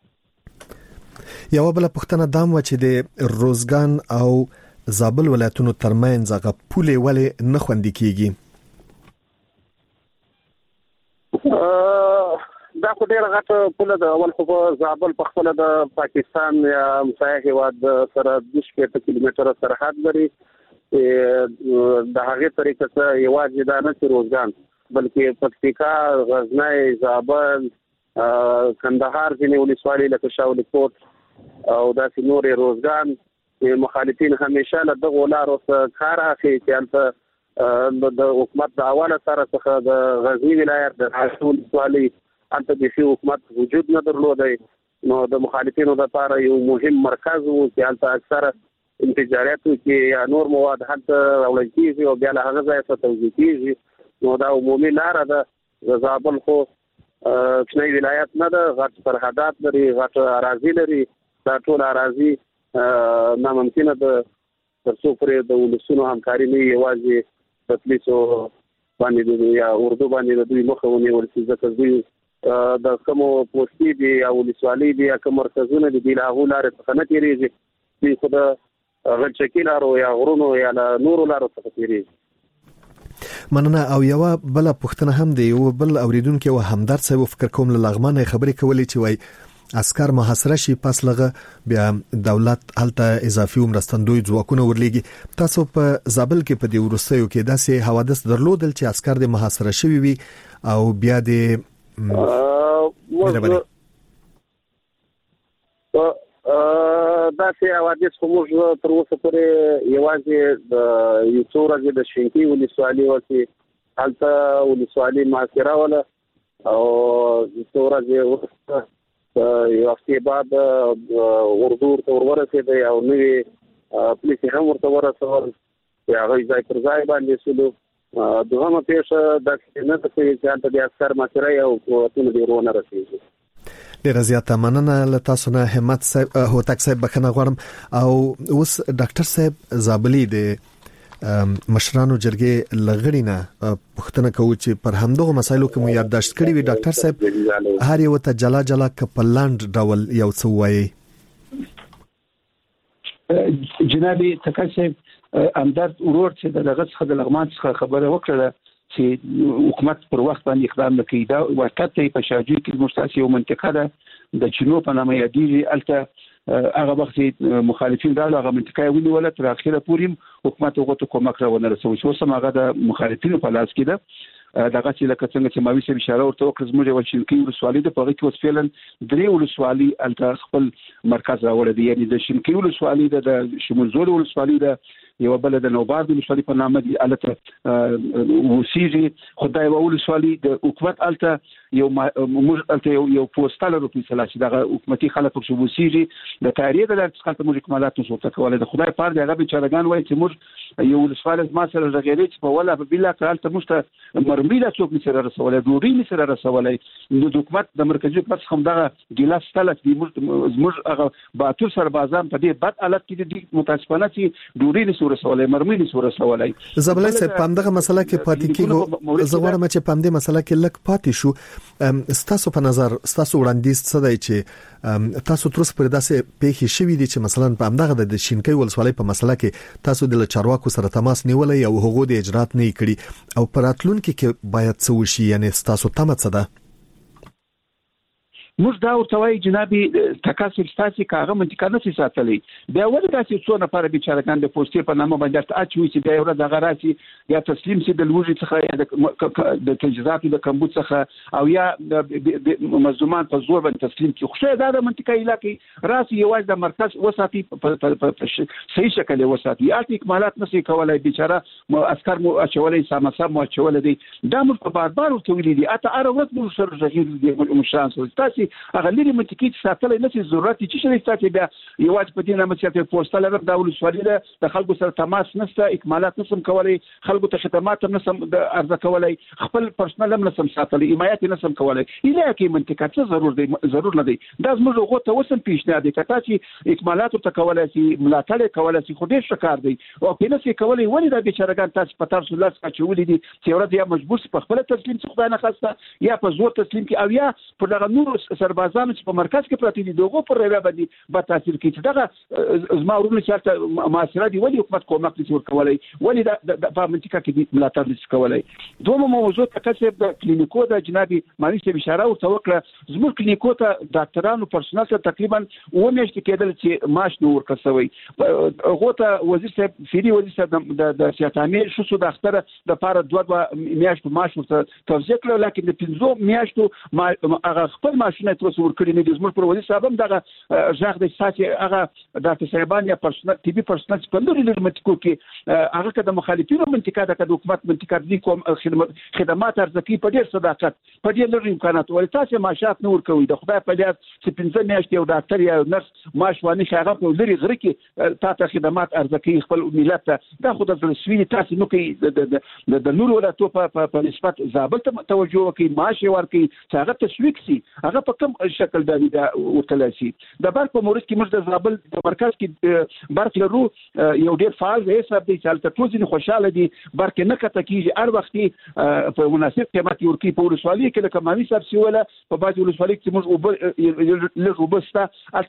یو بل پښتنه دام و چې د روزګان او زابل ولایتونو ترمنځ هغه پولې ولې نه خوندي کیږي؟ دا خو ډېر غټ پوله ده. اول خو په زابل په خپل د پاکستان یا مساحه هیواد سره دوه شپږ کیلومتره سرحد لري. د هغه طریقې څخه یوازې دا نه چې روزګان بلکې پکتیکا، غزنی، زابل، کندهار ځینې ولسوالۍ لکه شاولی کوټ او داسې نورې روزګان مخالفین همیشه له دغو لارو څخه کار اخلي چې هلته د حکومت د اوله سره څخه د غزنی ولایت د عاشور ولسوالۍ انت د شي حکومت وجود نه درلودای نو د مخالفینو لپاره یو مهم مرکز وو چې هلته اکثره انتجاراتو کې یا نور مواد هلته راوړل کیږي او بیا له هغه ځای څخه توزیع کیږي. نو دا عمومي لار ده. د زابل خو کوچنی ولایت نه ده، غټ سرحدات لري، غټ اراضي لري. دا ټول اراضي ناممکنه ده ترڅو پرې د ولسونو همکاري نه یوازې د پولیسو باندې یا اردو باندې دوی مخه ونیول چې ځکه دوی د کومو پوسټي دي او ولسوالۍ دي یا کوم مرکزونه دي د هغو لارې څخه نه تېرېږي. دوی خو د غلچکي لارو یا غرونو یا نورو لارو څخه تېرېږي. مننه. او یو بل پوښتنه هم دی، یو بل اوریدونکو و همدرد صاحب فکر کوم له لغمانه خبرې کولې چې وای عسكر محاصره شي پس لغه بیا دولت هلته اضافي مرستندوی ځواکونه ورلېږي. تاسو په زابل کې په دې ورستیو کې داسې حوادث درلودل چې عسكر د محاصره شوي وي او بیا د دا چې حوادث خو موږ تر اوسه پورې یوازې د یو څو ورځې د شینکي ولسوالۍ وکړي هلته ولسوالۍ محاصره وله او څو ورځې وروسته یو هفتې بعد اردو ورته ورورسېدی او نوي پولیس هم ورته ورسول یا هغوی ځای پر ځای باندې سولو. دوهمه پیښه داسې نه ده چې هلته د عسکر محاصره او قوتونه دې ورونه رسېږي. ډیره زیاته مننه له تاسو نه همت صاحب هوتک صاحب. بخښنه غواړم. او اوس ډاکټر صاحب زابلی د مشرانو جرګې لغړی نه پوښتنه کوي چې پر همدغه مسایلو کوم یادداشت کړی وي ډاکټر صاحب هر یو ته جلا جلا کپلاند ډول یو څه وایي. جنابي تکل صاحب امداد ورور چې دغه څخه د لغمان څخه خبره وکړه چې حکومت پر وخت باندې اقدام نکړي. دا وخت په شاجوی کې مشتاسي او منطقه ده د چینو په نامه یادېږي. الته هغه وخت مخالفین راغله، هغه منطقه ونیوله، تر اخره پورې حکومت هغه ته کومک راونه رسوي. اوس هم هغه د مخالفینو په لاس کې ده. دغه چې لکه څنګه چې ماوي سره اشاره ورته وکړه زموږ یو شینکي ولسوالۍ د پغې کې اوس فعلا درې ولسوالۍ الته خپل مرکز راوړی دی. یعنی د شینکي ولسوالۍ د شمولزور ولسوالۍ د یو بل د نوبار د ولسوالۍ په نامه دی الته وسیږي. خدای و ولسوالۍ د حکومت الته یو موږ الته یو یو پوسټال روپی سلاسي د حکومتي خلک په وسیږي د تاریخ د څخه ته موږ کمالات نشو تکوله. د خدای پاره دغه بیچارهګان وایي چې موږ یو ولسوالۍ ما سره غیرې چې په ولا په بلا کال ته مشته مرمیله څوک سره رسولای ډوډۍ سره رسولای د حکومت د مرکزی حکومت څخه دغه ګلاس تلک دی موږ هغه باتور سربازان په دې بد حالت کې دي متاسفانه چې ډوډۍ سره رسولای مرمیله سره رسولای. زبلای صاحب په دغه مسله کې پاتې کیږي. زه غواړم چې په دې مسله کې لک پاتې شو. ستاسو په نظر ستاسو وړاندیز څه دی چې تاسو تر اوسه پورې داسې پیښې شوې دي چې مثلا په همدغه د شینکۍ ولسوالۍ په مسله کې تاسو د چارواکو سره تماس نیولای او هغه د اجرات نه کړی او پراتلونکو کې باید څه وشي؟ یعنی تاسو تمه څه ده؟ موږ دا ورته وایي جنابي تکاسب ستاسي کاغه منطقه نه ساتلې بیا ولې داسې څو نفر بیچارهګان د پوسټې په نامه باندې اچوي چې بیا یو د غراسي یا تسلیم سي د لوجي څخه یا د تجهیزاتو د کمبود څخه او یا مظلومان په زور باندې تسلیم کی خو دا د منطقه علاقې راسي یوازې د مرکز وساتي په صحیح شکل وساتي یا اکمالات نشي کولای بیچاره عسكر مو اچولې سامسا مو اچولې دي دا موږ په بار بار ورته ویلي دي اته اره ورځ موږ سره ځګیر دي مشران سره هغه لري منطقي ساتلې نشي ضرورت چې شي ساتي بیا یوازې په دې نامه چې پوسټال لري دا ولسوالي ده د خلکو سره تماس نشته اکمالات نسم کولای خلکو ته خدمات نسم د ارزه کولای خپل پرسنل هم نسم ساتلې حمایت نسم کولای اله کې منطقه څه ضرور دی ضرور نه دی دا زموږ غوته وسم پیشنهاد دي کته چې اکمالات ته کولای شي ملاتړ کولای شي خو دې شکار دی او په نسي کولای ولې د بیچارهګان تاسو په تاسو لاس کچولې دي چې ورته یا مجبور په خپل تسلیم څخه نه خاصه یا په زور تسلیم کی او یا په دغه نور سربازانو چې په مرکز کې پراته دي دغه پر رویا باندې به تاثیر کوي چې دغه زما ورونه چې معاشره دی ولې حکومت کومک نشي ورکولای ولې د په منطقه کې ملاتړ نشي کولای دوه موضوع تکسب د کلینیکو د جنابي مالي څه اشاره ورته وکړه زموږ کلینیکو ته ډاکټرانو پرسونل ته تقریبا و میاشتې کېدل چې معاش نو ورکړسوي هغه ته وزیر صاحب فری وزیر صاحب د سیاستامي شو سو ډاکټر د پاره دوه دوه میاشتو معاش ورته توزیع کړو لکه د پنځو میاشتو هغه خپل معاشونه تاسو ورکړي نه دي زموږ پر وزیر صاحب هم دغه ځاغ د ساتي هغه ډاکټر صاحبان یا پرسونل طبي پرسونل په لوري لوري منطقو کې هغه کده مخالفینو منطقه د حکومت منطقه د کوم خدمات ارزکي په ډیر صداقت په ډیر لوري امکانات ولې تاسو معاشات نور کوي د خدای په لیاس چې پنځه میاشتې یو ډاکټر یا نرس معاش وانه هغه په لوري غره کې تاسو خدمات ارزکي خپل ملت ته دا خو د سوي تاسو نو کې د نور ولاتو په نسبت زابل توجه وکي معاش ورکي هغه تشویق سي هغه په کوم شکل د ورتلاسي د برق په مورد کې موږ د زابل د مرکز کې برق لرو یو ډیر فعال حساب دی چې تل ټول خوشاله دي برق نه کته کیږي هر وخت په مناسب قیمت ورکی په ولسوالۍ کې لکه مامي صاحب سیوله په باج ولسوالۍ کې موږ له وبسته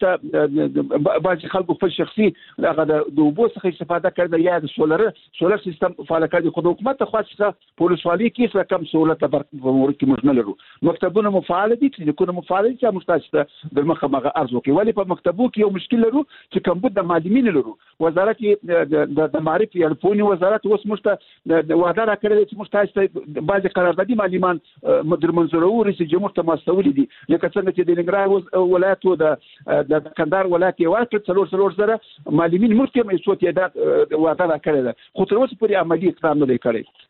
البته باج خلکو په شخصي هغه د وبو څخه استفاده کړي یا د سولر سولر سیستم فعال کړي خو د حکومت خاصه په ولسوالۍ کې څه کم سہولت برق په مورد کې موږ نه لرو مکتبونه مفعال دي کلینیکونه مفعال دي چې مستاسته د مخه مغه ارزو کې ولی په مکتبو کې یو مشکل لرو چې کمبود د معلمین لرو وزارت د معرفت یا پونی وزارت اوس مشته د وعده را کړی چې مستاسته بعض قراردادي معلمان مدیر منظور او رئیس جمهور ته مسؤل دي لکه څنګه چې د ننګرهار ولایت او د د کندهار ولایت یو څلور څلور څلور سره معلمین مرتب ایسوت یې د وعده را کړی ده خو تر اوسه پورې عملی اقدام نه کړی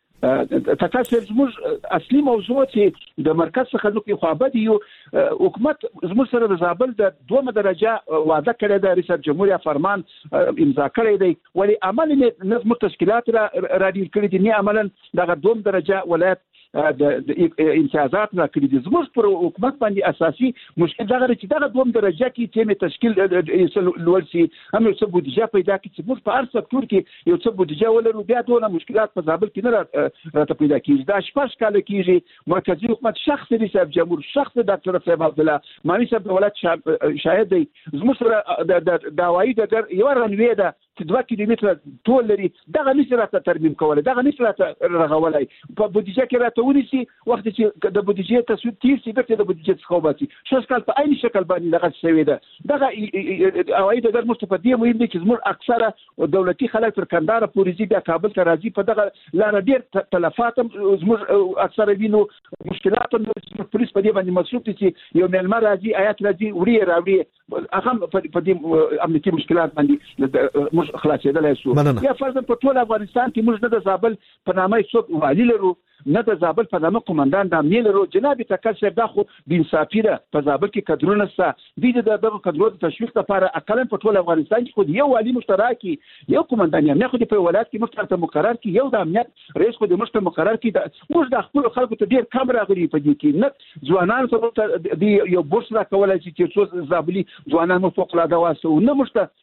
تاسو زموږ اصلي موضوع چې د مرکز څخه نو کې خوابه دی حکومت زموږ سره د زابل د دوه درجه وعده کړې ده رئیس جمهور فرمان امضا کړی دی ولی عمل نه نظم تشکیلات را راډیل کړی دي نه عملا د دوه درجه ولایت د امتیازات را کړی دي زموږ پر حکومت باندې اساسي مشکل دا غره چې دا دوه درجه کې چې تشکیل لوړ شي هم یو څه بودیجه پیدا کړي چې موږ په هر سکتور کې یو څه بودیجه ولرو بیا ټول مشکلات په زابل کې نه راته پیدا کیږي دا شپږ کال کیږي مرکزی حکومت شخص رئیس جمهور شخص ډاکټر صاحب عبد الله مانی صاحب ولایت شاهد دی زموږ سره د داوایي د یو رنوي ده چې دوه کیلومتره ټول لري دغه نشي راته ترمیم کولای دغه نشي راته رغولای په بودیجه کې راته ونیسي وخت چې د بودیجه تصویب تیر سي د بودیجه څخه وباسي شش کال په عین شکل باندې دغه شوی ده دغه اوایي د مستفادې مهم دي چې زموږ اکثره دولتي خلک تر کندهار پورې ځي د کابل ته راځي په دغه لار ډیر تلفات زموږ اکثره وینو مشکلات پولیس په دې باندې مصروف دي چې یو ملما راځي آیات راځي وړي راوړي هغه په دې امنیتي مشکلات باندې خلاصېدلای شو یا فرضاً په ټول افغانستان کې موږ نه د زابل په نامه څوک والی لرو نه د زابل په نامه قومندان د امنیه لرو جناب تکل صاحب دا خو بې انصافي ده په زابل کې کډرونه شته دوی د دغه کډرو د تشویق لپاره اقلا په ټول افغانستان کې خو یو والی مشترکي یو قومندان امنیه خو په ولایت کې مشترک مقرر کی یو د امنیت رئیس خو د مشترک مقرر کی موږ د خپل خلکو ته ډیر کم راغلي په دې کې نه ځوانان سره د یو بورس را کولای شي چې څو زابلي ځوانان فوق العاده واسو نه مشته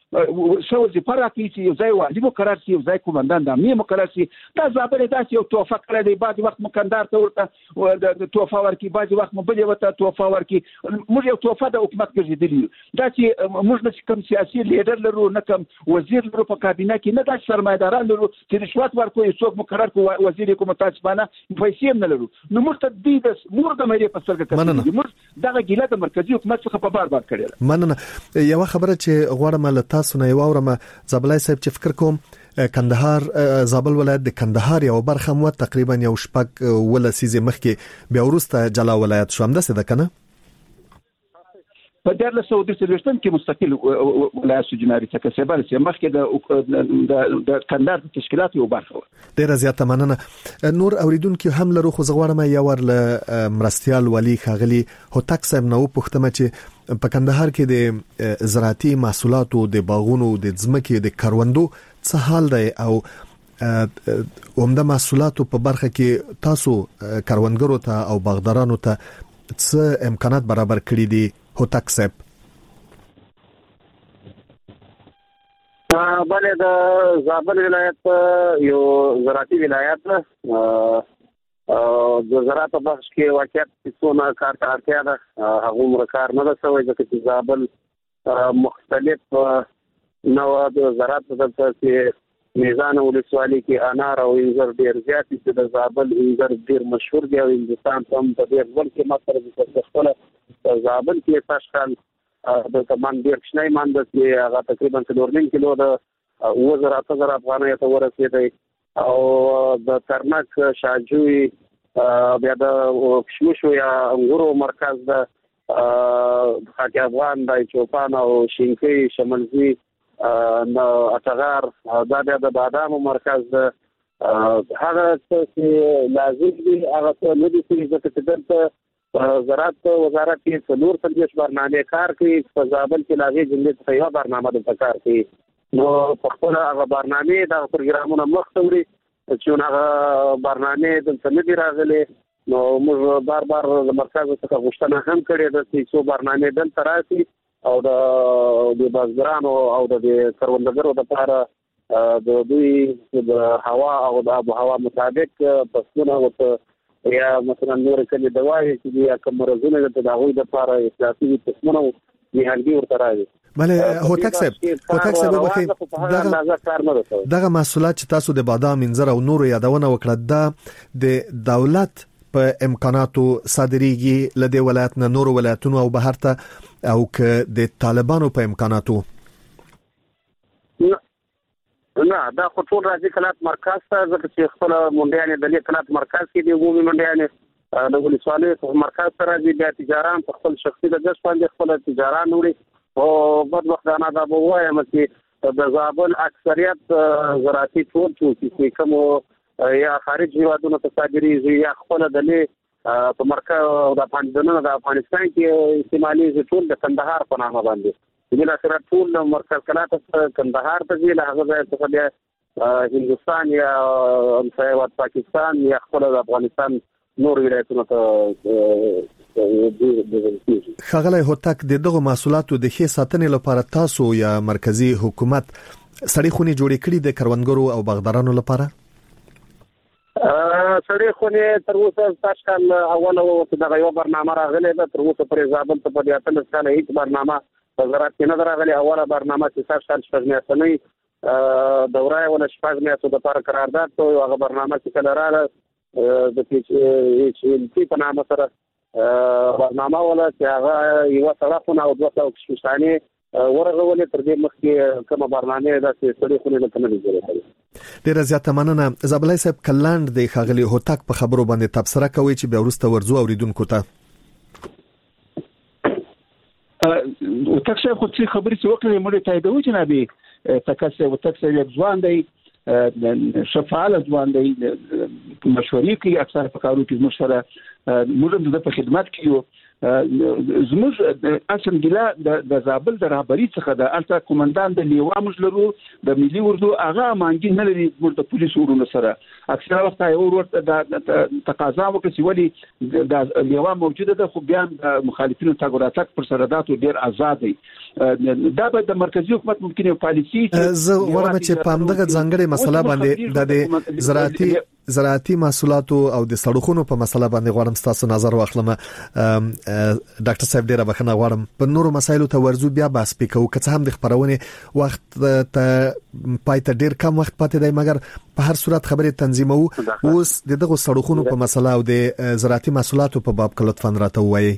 څو وظیفه راکړي چې یو ځای والي مقرر شي، یو ځای قومندان د امنیه مقرر شي. دا زابل داسې یو توفه کړی دی، بعضې وخت مو کندهار ته ورته د توفه ورکړي، بعضې وخت مو بلې ورته توفه ورکړي. موږ یو توفه د حکومت ګرځېدلي یو. دا چې موږ نه کوم سیاسي لیډر لرو، نه کوم وزیر لرو په کابینه کې، نه داسې سرمایه‌داران لرو چې رشوت ورکوي، څوک مقرر کړو وزیر کوم متاسفانه پیسې هم نه لرو. نو موږ ته دې د مور د مېرې په سترګه کتلي، موږ دغه ګیله د مرکزي حکومت څخه په بار بار کړې ده. مننه. یو خبره چې غواړم له تاسو نه یو اورم زابلای صاحب، چې فکر کوم کندهار زابل ولایت د کندهار یو برخه مو تقریبا یو شپږ ولا سیزه مخکې بیا ورسته جلا ولایت شو، همداسې ده کنه؟ په دیارلس سوه درې څلوېښتم کې مستقل ولایت شو جناري څخه سیبل چې مخکې د د کندهار د تشکیلات یو برخه و. ډیره زیاته مننه. نور اوریدونکو هم لرو، خو زغوارم یو ور له مرستيال ولی خاغلی هوتک صاحب نو پښتمه چې په کندهار کې د زراعتي محصولاتو د باغونو د ځمکې د کروندو څه حال دی او عمده محصولاتو په برخه کې تاسو کروندګرو ته او باغدارانو ته څه امکانات برابر کړی دي هوتک صاحب؟ بله د زابل ولایت یو زراعتي ولایت ده، د زراعت په بخش کې واقعیت څونه کار ته اړتیا ده هغه عمر کار نه ده شوی، ځکه چې زابل مختلف نوع د زراعت دلته چې میزان ولسوالۍ کې انار او انځر ډېر زیات دي، چې د زابل انځر ډېر مشهور دی او هندوستان ته هم په ډېر ځل کې مصر د خپل زابل کې تشکل د تمام ډېر شنه مانده چې هغه تقریبا څلور نیم کیلو د اوه زره اته زره افغانۍ ته ورسېدی، او د ترنک شاجوی بیا د کشمشو یا انګورو مرکز د خاک افغان د چوپان او شینکۍ شملزي نو اټغار دا بیا د بادامو مرکز د هغه چې لازم دي هغه څه نه دي چې ځکه دلته زراعت وزارت کې څلور څلوېښت برنامې کار کوي، په زابل کې لاغې جملې څخه یوه برنامه دلته کار کوي. نو په خپله هغه برنامې دغه پروګرامونه مخته وړي چې هغه برنامې دلته نه دي راغلې. نو موږ بار بار د مرکز څخه غوښتنه هم کړې ده چې څو برنامې دلته راشي او د بزګرانو او د کروندګرو لپاره د دوی د هوا او د آب و هوا مطابق فصلونه ورته یا مثلا نور کلی دوايي چې یا کوم مرزونه د تداوی لپاره احتیاطي قسمونه نیالګي ورته راځي. بله هوتک صاحب، هوتک صاحب وبخښئ، دغه دغه محصولات چې تاسو د بادام انځر او نورو یادونه وکړه دا د دولت په امکاناتو صادریږي لدې ولایت نه نورو ولایتونو او بهر ته او که د طالبانو په امکاناتو؟ نه دا خو ټول راځي کلات مرکز ته، ځکه چې خپل منډیانې د دې کلات مرکز کې دي عمومي منډیانې د ولسوالۍ په مرکز ته راځي، بیا تجاران په خپل شخصي د ګش باندې خپل تجاران وړي. او بدبختانه دا به وایم چې د زابل اکثریت زراعتي ټول چې کوم یا خارج هیوادونو ته صادریږي یا خپل د لې په مرکز د افغانستان د افغانستان کې استعمالي ټول د کندهار په نامه باندې بل اخر ټول مرکز کلات کندهار ته ځي، له هغه ځای څخه بیا هندوستان یا همسایه پاکستان یا خپل د افغانستان نور ولایتونو ته ښاغلی هوتک، د دغو محصولاتو د ښې ساتنې لپاره تاسو یا مرکزی حکومت سړې خونې جوړې کړي د کروندګرو او باغدارانو لپاره؟ سړې خونې تر اوسه تشکل اوله وه دغه یوه برنامه راغلې ده، تر اوسه پرې زابل ته په اتلس کاله هیڅ برنامه په زراعت کې نه راغلي. اوله برنامه چې سږ کال شپږ میاشتنۍ دوره یې ونه شپږ میاشتو دپاره قرارداد شوی، هغه برنامه چې کله راغله د ایچ ال پي په نامه سره برنامه وله چې هغه یوه سړه خونه او دوه سوه کشمشانې ورغولې، تر دې مخکې کومه برنامې داسې سړې خونې دلته نه دي جوړې کړې. ډېره زیاته مننه. زابلای صاحب کلانډ د ښاغلي هوتک په خبرو باندې تبصره کوي چې بیا وروسته ورځو اوریدونکو ته. هوتک صاحب خو څه خبرې چې وکړې موږ تاییدوو جنابي تکس هوتک صاحب یک ځوان دی، شفاعل ځوان دی، مشورې کوي اکثر په کارو کې زموږ سره، موږ د په خدمت کې یو. زموږ اصل ګیله د زابل د رهبري څخه د الته قومندان د لیوا موږ لرو د ملي اردو هغه مانګین نه لري موږ د پولیسو ورونو سره. اکثره وخت یو ورته د تقاضا وکړي چې ولې د لیوا موجوده ده خو بیا د مخالفینو تګ راتګ پر سره داتو ډیر آزاد دي. دا به د مرکزی حکومت ممکن یو پالیسی زه غواړم چې په همدغه ځانګړي مسله باندې د زراعتي زراعتي محصولاتو او د سړکونو په مسله باندې غواړم تاسو نظر واخلم. ډاکټر صاحب ډیره بخښنه غواړم په نورو مسایلو ته ورزو بیا بحث وکړو که څه هم د خبرونه وخت ته پای ته ډیر کم وخت پاتې دی مګر په هر صورت خبره تنظیمو. اوس د دغه سړکونو په مسله او د زراعتي محصولاتو په باب کې لطفاً راته وایي.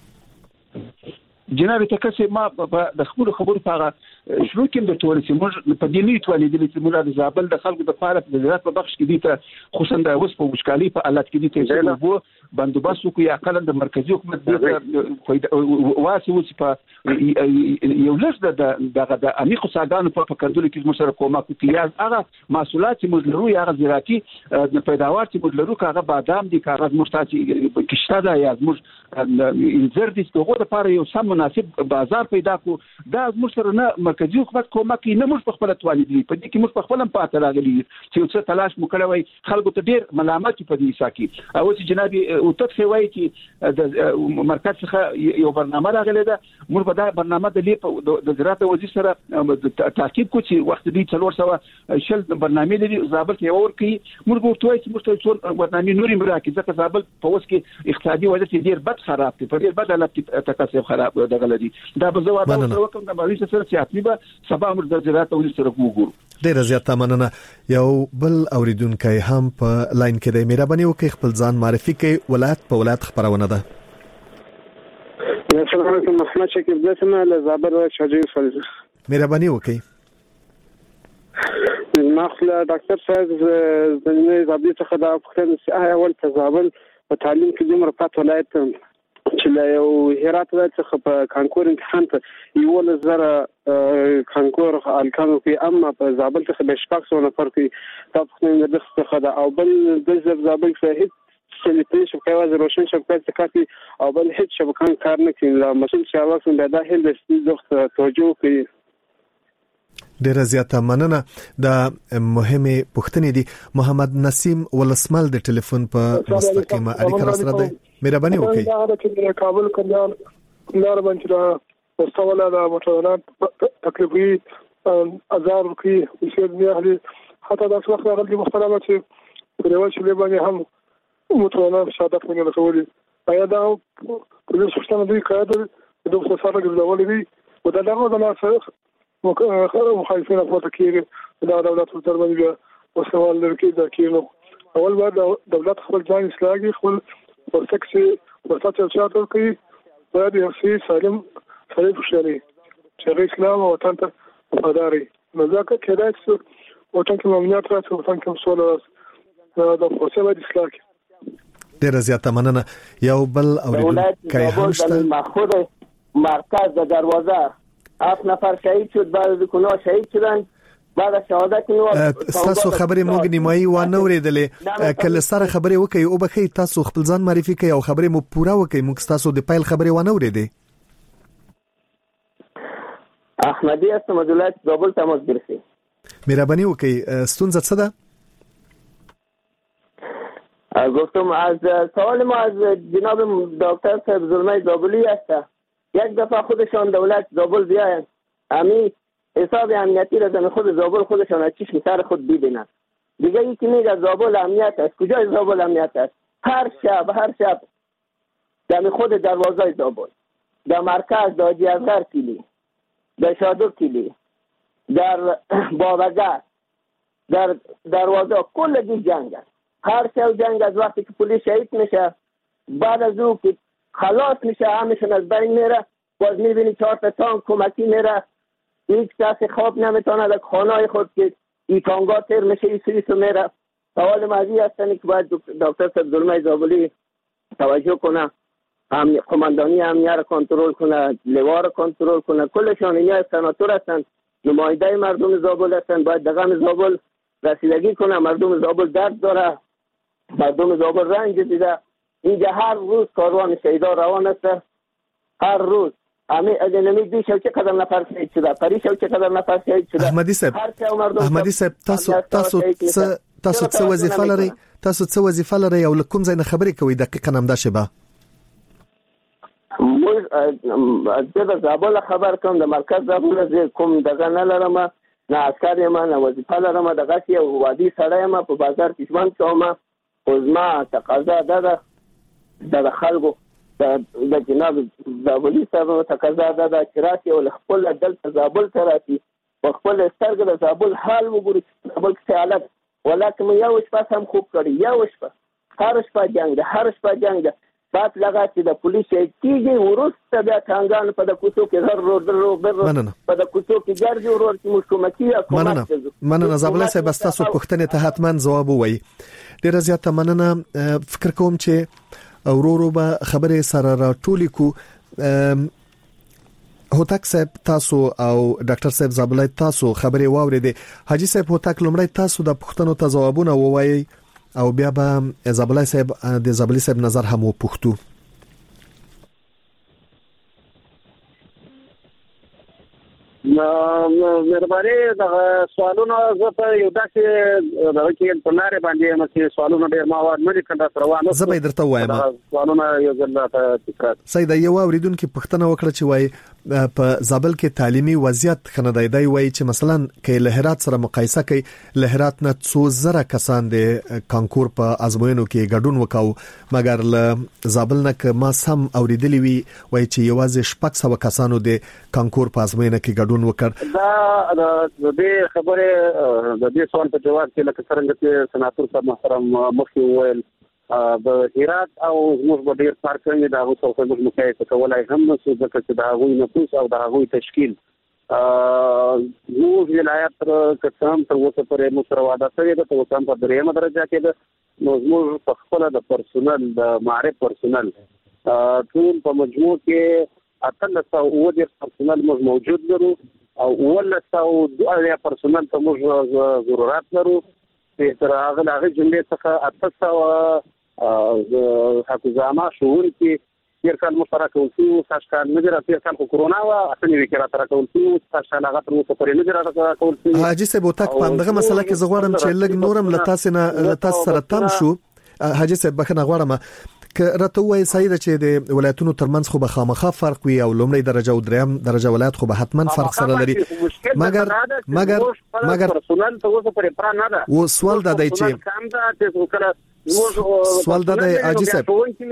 جناب تکسه ما د خبرو خبرو په شروع کې د تورسي موږ په دې نیت ولې د موږ د زابل د خلکو د فعالیت د زراعت په بخش کې دي ته خصوصا د اوس په وشکالي په حالت کې دي ته وو بندوبست کو یا کله د مرکزی حکومت د واسي وس په یو لږ د دغه د امنیت ساګانو په کډول کې موږ سره کومه کوي هغه محصولات چې موږ لرو یا زراعتي پیداوار چې موږ لرو کاغه بادام دي کاغه مرتاچ کشته ده یا موږ انځر دي دغه لپاره یو سم مناسب بازار پیدا کو دا موږ سره نه مرکزی حکومت کومه کې نه موږ په خپل توانې دي په دې کې موږ په خپل پاتې راغلي چې څه تلاش وکړوي خلکو ته ډیر ملامت په دې ساکي او چې جناب او تاسو وایي چې د مرکز څخه یو برنامه راغلی ده موږ په دا برنامه د لیپ د زراعت وزیر سره تاکید کو چې وخت دې څلور سو شل برنامه لري زابل کې اور کې موږ ورته وایي چې موږ څو برنامه نوري مراکز ځکه زابل په اوس کې اقتصادي وضعیت ډیر بد خراب دي په ډیر بد حالت کې تکاسب خراب دغه لري دا به زه واده وکم د مالي سره چې به سبا موږ د زراعت وزیر سره وګورو. ډیر زیاته مننه. یو بل اوریدونکو هم په لاین کې د مهرباني وکړئ خپل ځان معرفي کړئ ولایت په ولایت خبرونه ده. السلام علیکم محمد شکیب دسمه له زابل شاجوی فلز. مهرباني وکړئ. مخله ډاکټر صاحب د زابل څخه د افغان سیاحت اول تزابل په تعلیم کې دومره پات ولایت چې له یو هرات ولایت څخه په کانکور امتحان ته یو لزر کانکور الکانو کې اما په زابل څخه به شپږ سو نفر کې تاسو نه د څخه دا او بل د زابل څخه چې په شبکې وازه روشن شبکې څخه کافي او بل هیڅ شبکان کار نه کوي دا مسول چې اوس به دا هل د ستاسو توجه کوي. ډیره زیاته مننه. دا مهمه پوښتنې دي. محمد نسیم ولسمل د ټلیفون په مستقیمه اړیکه سره ده. مهرباني وکړئ. دا چې کابل کندهار کندهار باندې مستوله د موټرونو تقریبي ازار کې وسیل نه هلي حتی دا څه وخت راغلي مختلفه چې په یو شی باندې هم موټرونو شادت نه رسولي آیا دا پولیس څنګه دوی کار د دوه سره ګرځولې دي او دا دغه د ناس مخالفین خپل کېږي دا دولت تر باندې وسوال لري دا کېنو اول بعد دولت خپل ځان اصلاحي خپل ورتکسي ورتاته چاته کوي باید یو سی سالم سړی خوشالي چې اسلام او وطن ته وفاداري مزاکه کېدای شي وطن کې امنیت راځي وطن کې مسؤل د فوسه باید اصلاح کړي. ډیره زیاته مننه. یو بل اوریدونکو هم شته. مخود مرکز د دروازه اف نفر شهید شد بعد از کلاه شهید شدن بعد از شهادت نو تاسو خبرې موږ نیمایي و نه اوریدلې کله سره خبرې وکي او بخې تاسو خپل ځان معرفي کړئ او خبرې مو پوره وکي موږ تاسو د پایل خبرې و نه اوریدې. احمدی هستم از ولایت زابل تماس گرفتیم. مهرباني وکي ستونزه څه ده؟ گفتم از سوال ما از جناب دکتر صاحب ظلمه زابلی است. یک دفعه خودشان دولت زابل بیاین امی حساب امنیتی را زمین خود زابل خودشان از چشم سر خود ببینن دیگه یکی میگه زابل امنیت است. کجای زابل امنیت است؟ هر شب هر شب زمین خود دروازه زابل در مرکز در جیزغر کلی در شادر کلی در بابگر در دروازه کل دی جنگ است. هر شب جنگ از وقتی که پلیس شهید میشه بعد از او که خلاص میشه همشون از بین میره باز میبینی چهار تا تانک کمکی میره هیچ کسی خواب نمیتونه در خانه خود که ای تانگا تیر میشه ای سریسو میره. سوال مازی هستنی که باید دکتر صاحب ظلمه زابلی توجه کنه هم قماندانی امنیه را کنترل کنه لوا را کنترل کنه کلشان اینیا سناتور هستن نماینده مردم زابل هستن باید دغم زابل رسیدگی کنه. مردم زابل درد داره مردم زابل رنج دیده اینجا هر روز کاروان شهیدا روان است هر روز امی ادنمی دی شو چه قدر نفر شهید شده پری شو چه قدر نفر شهید شده. احمدی صاحب احمدی صاحب تاسو تاسو تاسو څه وظیفه لرئ تاسو څه وظیفه لرئ او کوم ځای نه خبرې کوي دقیقاً هم دا شبه موږ د زابل خبر کوم د مرکز زابل کوم دغه نه لرم نه عسكر یم نه وظیفه لرم دغه یو وادي سړی یم په بازار کې ژوند کوم خو زما تقاضا ده ده د خلکو د جناب زابلي صاحب تقاضا ده چې راشي او خپل دلته زابل ته راشي او خپل سترګې د زابل حال وګوري زابل کې حالت ولکه یو شپه هم خوب کړی یو شپه هر شپه جنگ ده هر شپه جنگ ده بات لگا چې د پولیس کېږي ورسته بیا څنګه په د کوڅو کې زر ورو درو په د کوڅو کې ګرځي ورو چې مشکومتي مننه مننه زابل صاحب تاسو پوښتنه ته حتما جواب وایي ډیر زیاته مننه فکر کوم چې ورو به خبره سره راټولې کو هوتک صاحب تاسو او ډاکټر صاحب زابل تاسو خبره واوریده حاجی صاحب هوتک لمړی تاسو د پوښتنو ته جوابونه ووایي او بیا به زابلای صاحب د زابلی صاحب نظر هم وپوښتو. مهرباني د سوالونو زه په یو داسې د وکیل په لارې باندې مې سوالونه ډېر ما واد مې کړه روانه زه به درته وایم سوالونه یو ځل ته تکرار سید یو اوریدونکو پښتنه وکړه چې وای په زابل کې تعلیمي وضعیت خندای دی وای چې مثلا کې له هرات سره مقایسه کوي له هرات نه څو زره کسان د کانکور په ازموینو کې ګډون وکاو مګر له زابل نه ک ما سم اوریدلی وی وای چې یوازې شپږ سوه کسانو د کانکور په ازموینه کې ګډون وکړ. دا د دې خبره د دې سوال په جواب کې لکه څنګه چې سناتور صاحب محترم مخکې وویل د هرات او زموږ ډېر فرق دی دا اوس په موږ مقایسه کولای هم نو چې دا غوي نفوس او دا غوي تشکیل نو ولایت تر کسان تر اوسه پورې مو سره وعده شوې ده ته هم په دریمه درجه کې ده نو زموږ په خپل د پرسونل د معرف پرسونل ټول په مجموع کې اتلس او ودی پرسونل موږ موجود لرو او ولس او دوه پرسونل ته موږ ضرورت لرو چې تر هغه هغه جملې څخه اتلس او حافظامه شهور کې تیر کال مشترک وو تاسو کال نه درته تیر کال کورونا وا اصلي وکړه تر کول څو تاسو هغه تر اوسه پرې نه درته کول څو حاجی صاحب وتاک پاندغه مسله کې زغوړم چې لګ نورم لتاسنه لتاس سره تم شو حاجی صاحب بخنه غواړم ک راته وای سید چې د ولایتونو ترمنځ خو به خامخا فرق وي او لومړی درجه او دریم درجه ولایت خو به حتما فرق سره لري مګر مګر مګر پرسونل ته اوسه پرې پرا نه ده و سوال دا دی چې سوال دا دی حاجی صاحب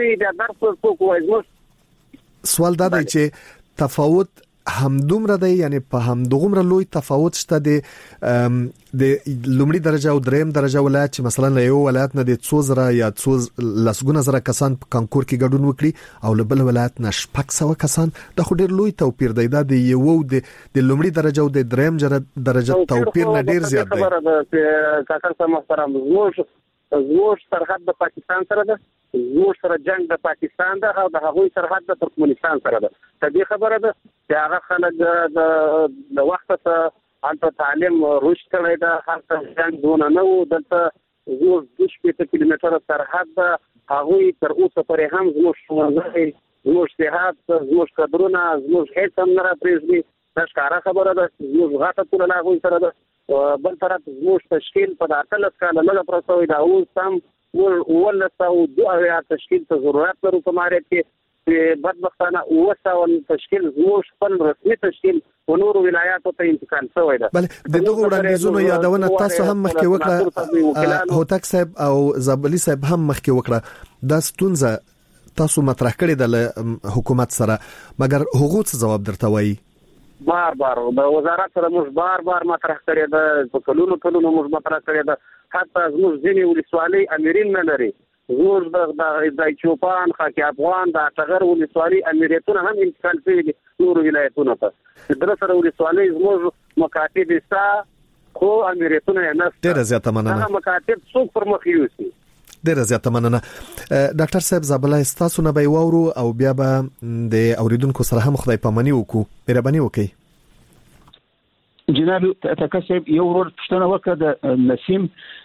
سوال دا دی چې تفاوت همدومره دی یعنی په همدغه لوی تفاوت شته د د لومړي درجه او دریم درجه ولایت چې مثلا له یو ولایت نه د څو زره یا څو لسګونه زره کسان په کانکور کې ګډون وکړي او له بل ولایت نه شپږ سوه کسان د خو ډیر لوی توپیر دی دا د یو د لومړي درجه او د دریم درجه توپیر نه ډیر زیات دی. کاکا صاحب محترم زموږ زموږ سرحد د پاکستان سره ده زموږ سره جنگ د پاکستان ده او د هغوی سرحد د ترکمنستان سره ده ته دې خبره ده چې هغه خلک د وخت څخه انت تعلیم رشد کړی ده هر څه دونه نه وو دلته زموږ د شپږ کیلومتره سرحد ده هغوی تر اوسه پورې هم زموږ ښوونځي زموږ صحت زموږ قدرونه زموږ هیڅ هم نه راپرېږدي دا ښکاره خبره ده زموږ غاټه ټوله له هغوی سره ده بل طرف زموږ تشکیل په اتلس کاله نه پروسه وي دا اوس هم ولس او دوه تشکیل ته ضرورت لرو په معرفت کې چې بدبختانه اوسه تشکیل زموږ خپل رسمي تشکیل په نورو ولایاتو ته انتقال شوی ده. بل د دغه وړاندیزونو یادونه تاسو هم مخکې وکړه هوتک صاحب او زابلی صاحب هم مخکې وکړه دا ستونزه تاسو مطرح کړې ده حکومت سره مګر هغه څه جواب درته وایي بار بار د وزارت سره موږ بار بار مطرح کړی ده په کلونو کلونو موږ مطرح کړی ده حتی زموږ ځینې ولسوالۍ امیرین نه لري زموږ د چوپان خاکي افغان د ټغر ولسوالۍ امیریتونه هم انتقال شوي دي نورو ولایتونو ته در سره ولسوالۍ زموږ مکاتب ستا خو امیریتونه یې نشته ډېره زیاته مننه هغه مکاتب څوک پر مخ یوسي ډېره زیاته مننه ډاکټر صاحب زابلای تاسو نه به وورو او بیا به د اوریدونکو سره هم خدای پامني وکړو مهرباني وکړئ جناب تکسب یو ورور پښتنه وکړه د نسیم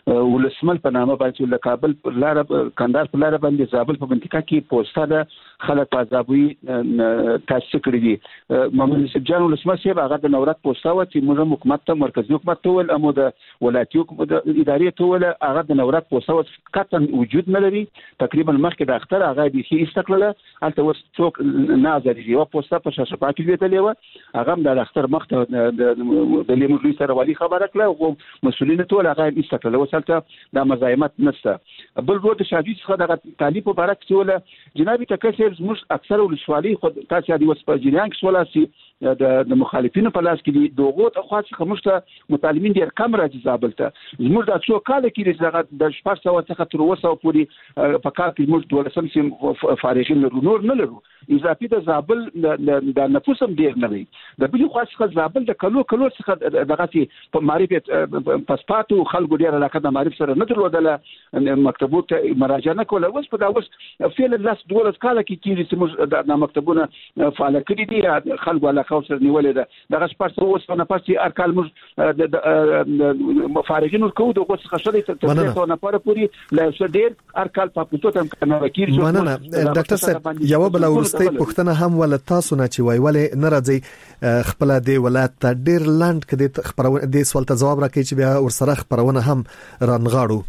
ولسمل په نامه باندې له کابل پر لار کندهار پر لار باندې زابل په منطقه کې پوسټه ده خلک پازابوي تاسیس کړی دي. محمد یوسف جان ولسمل صاحب هغه د نورات پوسټه و چې موږ حکومت ته مرکزی حکومت ته ول امو د ولایتي ادارې ته ول هغه د نورات پوسټه و کتن وجود نه لري. تقریبا مخکې د اختر هغه به هي استقلاله الته ور څوک ناظر دی او پوسټه په شاشه پاتې ویتلې و هغه د اختر مخته د لیمو سره والی خبره کړه او مسؤلین ټول هغه استقلاله وسلته د مزاحمت نشته. بل ورته شاجي څخه د طالب مبارک چې ول جنابي تکسر زموږ اکثر ولسوالي خو تاسو د وسپا جریان کې سولاسي د مخالفینو په لاس کې دي دوغه ته خاص خمسته متعلمین ډیر کم راځي زابل ته. زموږ د څو کال کې د شپږ سوه څخه تر اوه سوه پورې په کال کې موږ دولسم سیم فارغین لرو نور نه لرو. اضافي د زابل د نفوس هم ډیر نه دی. د بل خاص څخه زابل د کلو کلو څخه دغه په معرفت پاسپورت خلکو ډیر علاقه د معرفت سره نه درلودله مکتبو ته مراجعه نه کوله. اوس په دا اوس فعلا لاس دولس کال کې کیږي چې موږ د مکتبونه فعال کړي دي خلکو علاقه سره نیولې ده. دغه شپږ اوس نه پاتې ارکال موږ د فارغینو کو د اوس خشلې تر څو نه پاره پوری لا ډیر ارکال په پټو تم کنه وکیل. مننه ډاکټر صاحب یو بل ورستي پښتنه هم ول تاسو نه چې وای ولې نه راځي خپل د ولایت ته ډیر لاند کړي خبرونه د سوال ته جواب راکړي چې بیا ورسره خبرونه هم رانغاړو.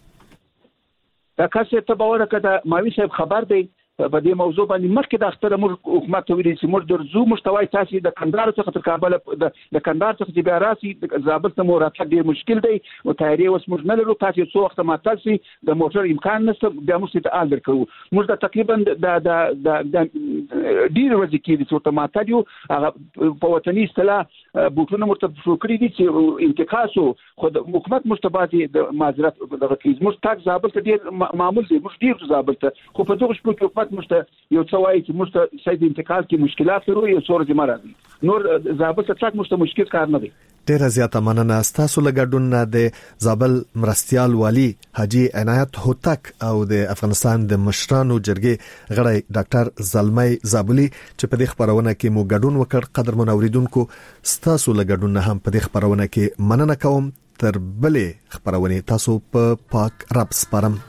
دا کاسه ته باور کړه ماوی صاحب خبر دی په دې موضوع باندې مخکې د اختر موږ حکومت ته ویلي چې موږ درځو مشتوي تاسو د کندهار څخه تر کابل د کندهار څخه چې بیا راسي د زابل ته موراتګ ډیر مشکل دی او تیاری اوس موږ نه لرو. تاسو څو وخت ما تاسو د موټر امکان نشته بیا موږ ته آل درکو. موږ د تقریبا د د د ډیر ورځې کې د څو ماته دیو هغه په وطني اصطلاح بوټونه مرتب شو کړی دي چې انتقاسو خو د حکومت مشتباتي د معذرت د رکیز موږ تاک زابل ته ډیر معمول دی. موږ ډیر زابل ته خو په دغه شپه کې مشته یو څه وایي چې مشته سید انتقال کې مشکلات لرو یو څور دي مرادي نور زابل ته تک مشته مشکل کار نه دی. ډیر زیاته مننه تاسو لګډون نه د زابل مرستيال والی حاجی عنایت هوتک او د افغانستان د مشرانو جرګې غړی ډاکټر زلمی زابلی چې په دې خبرونه کې مو ګډون وکړ. قدر منوریدونکو تاسو لګډون نه هم په دې خبرونه کې مننه کوم. تر بلې خبرونه تاسو په پا پاک رب سپارم.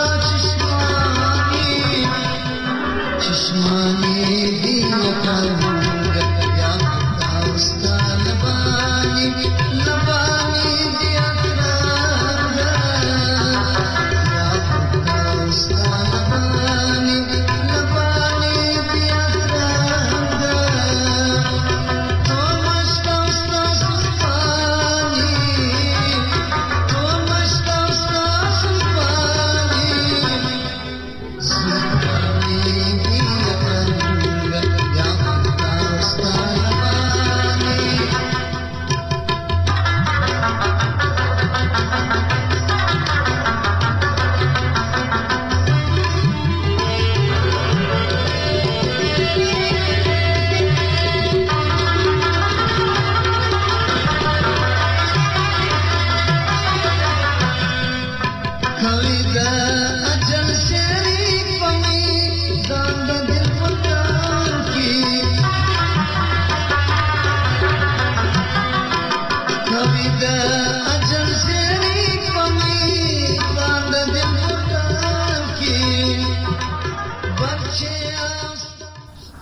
Chishmani diya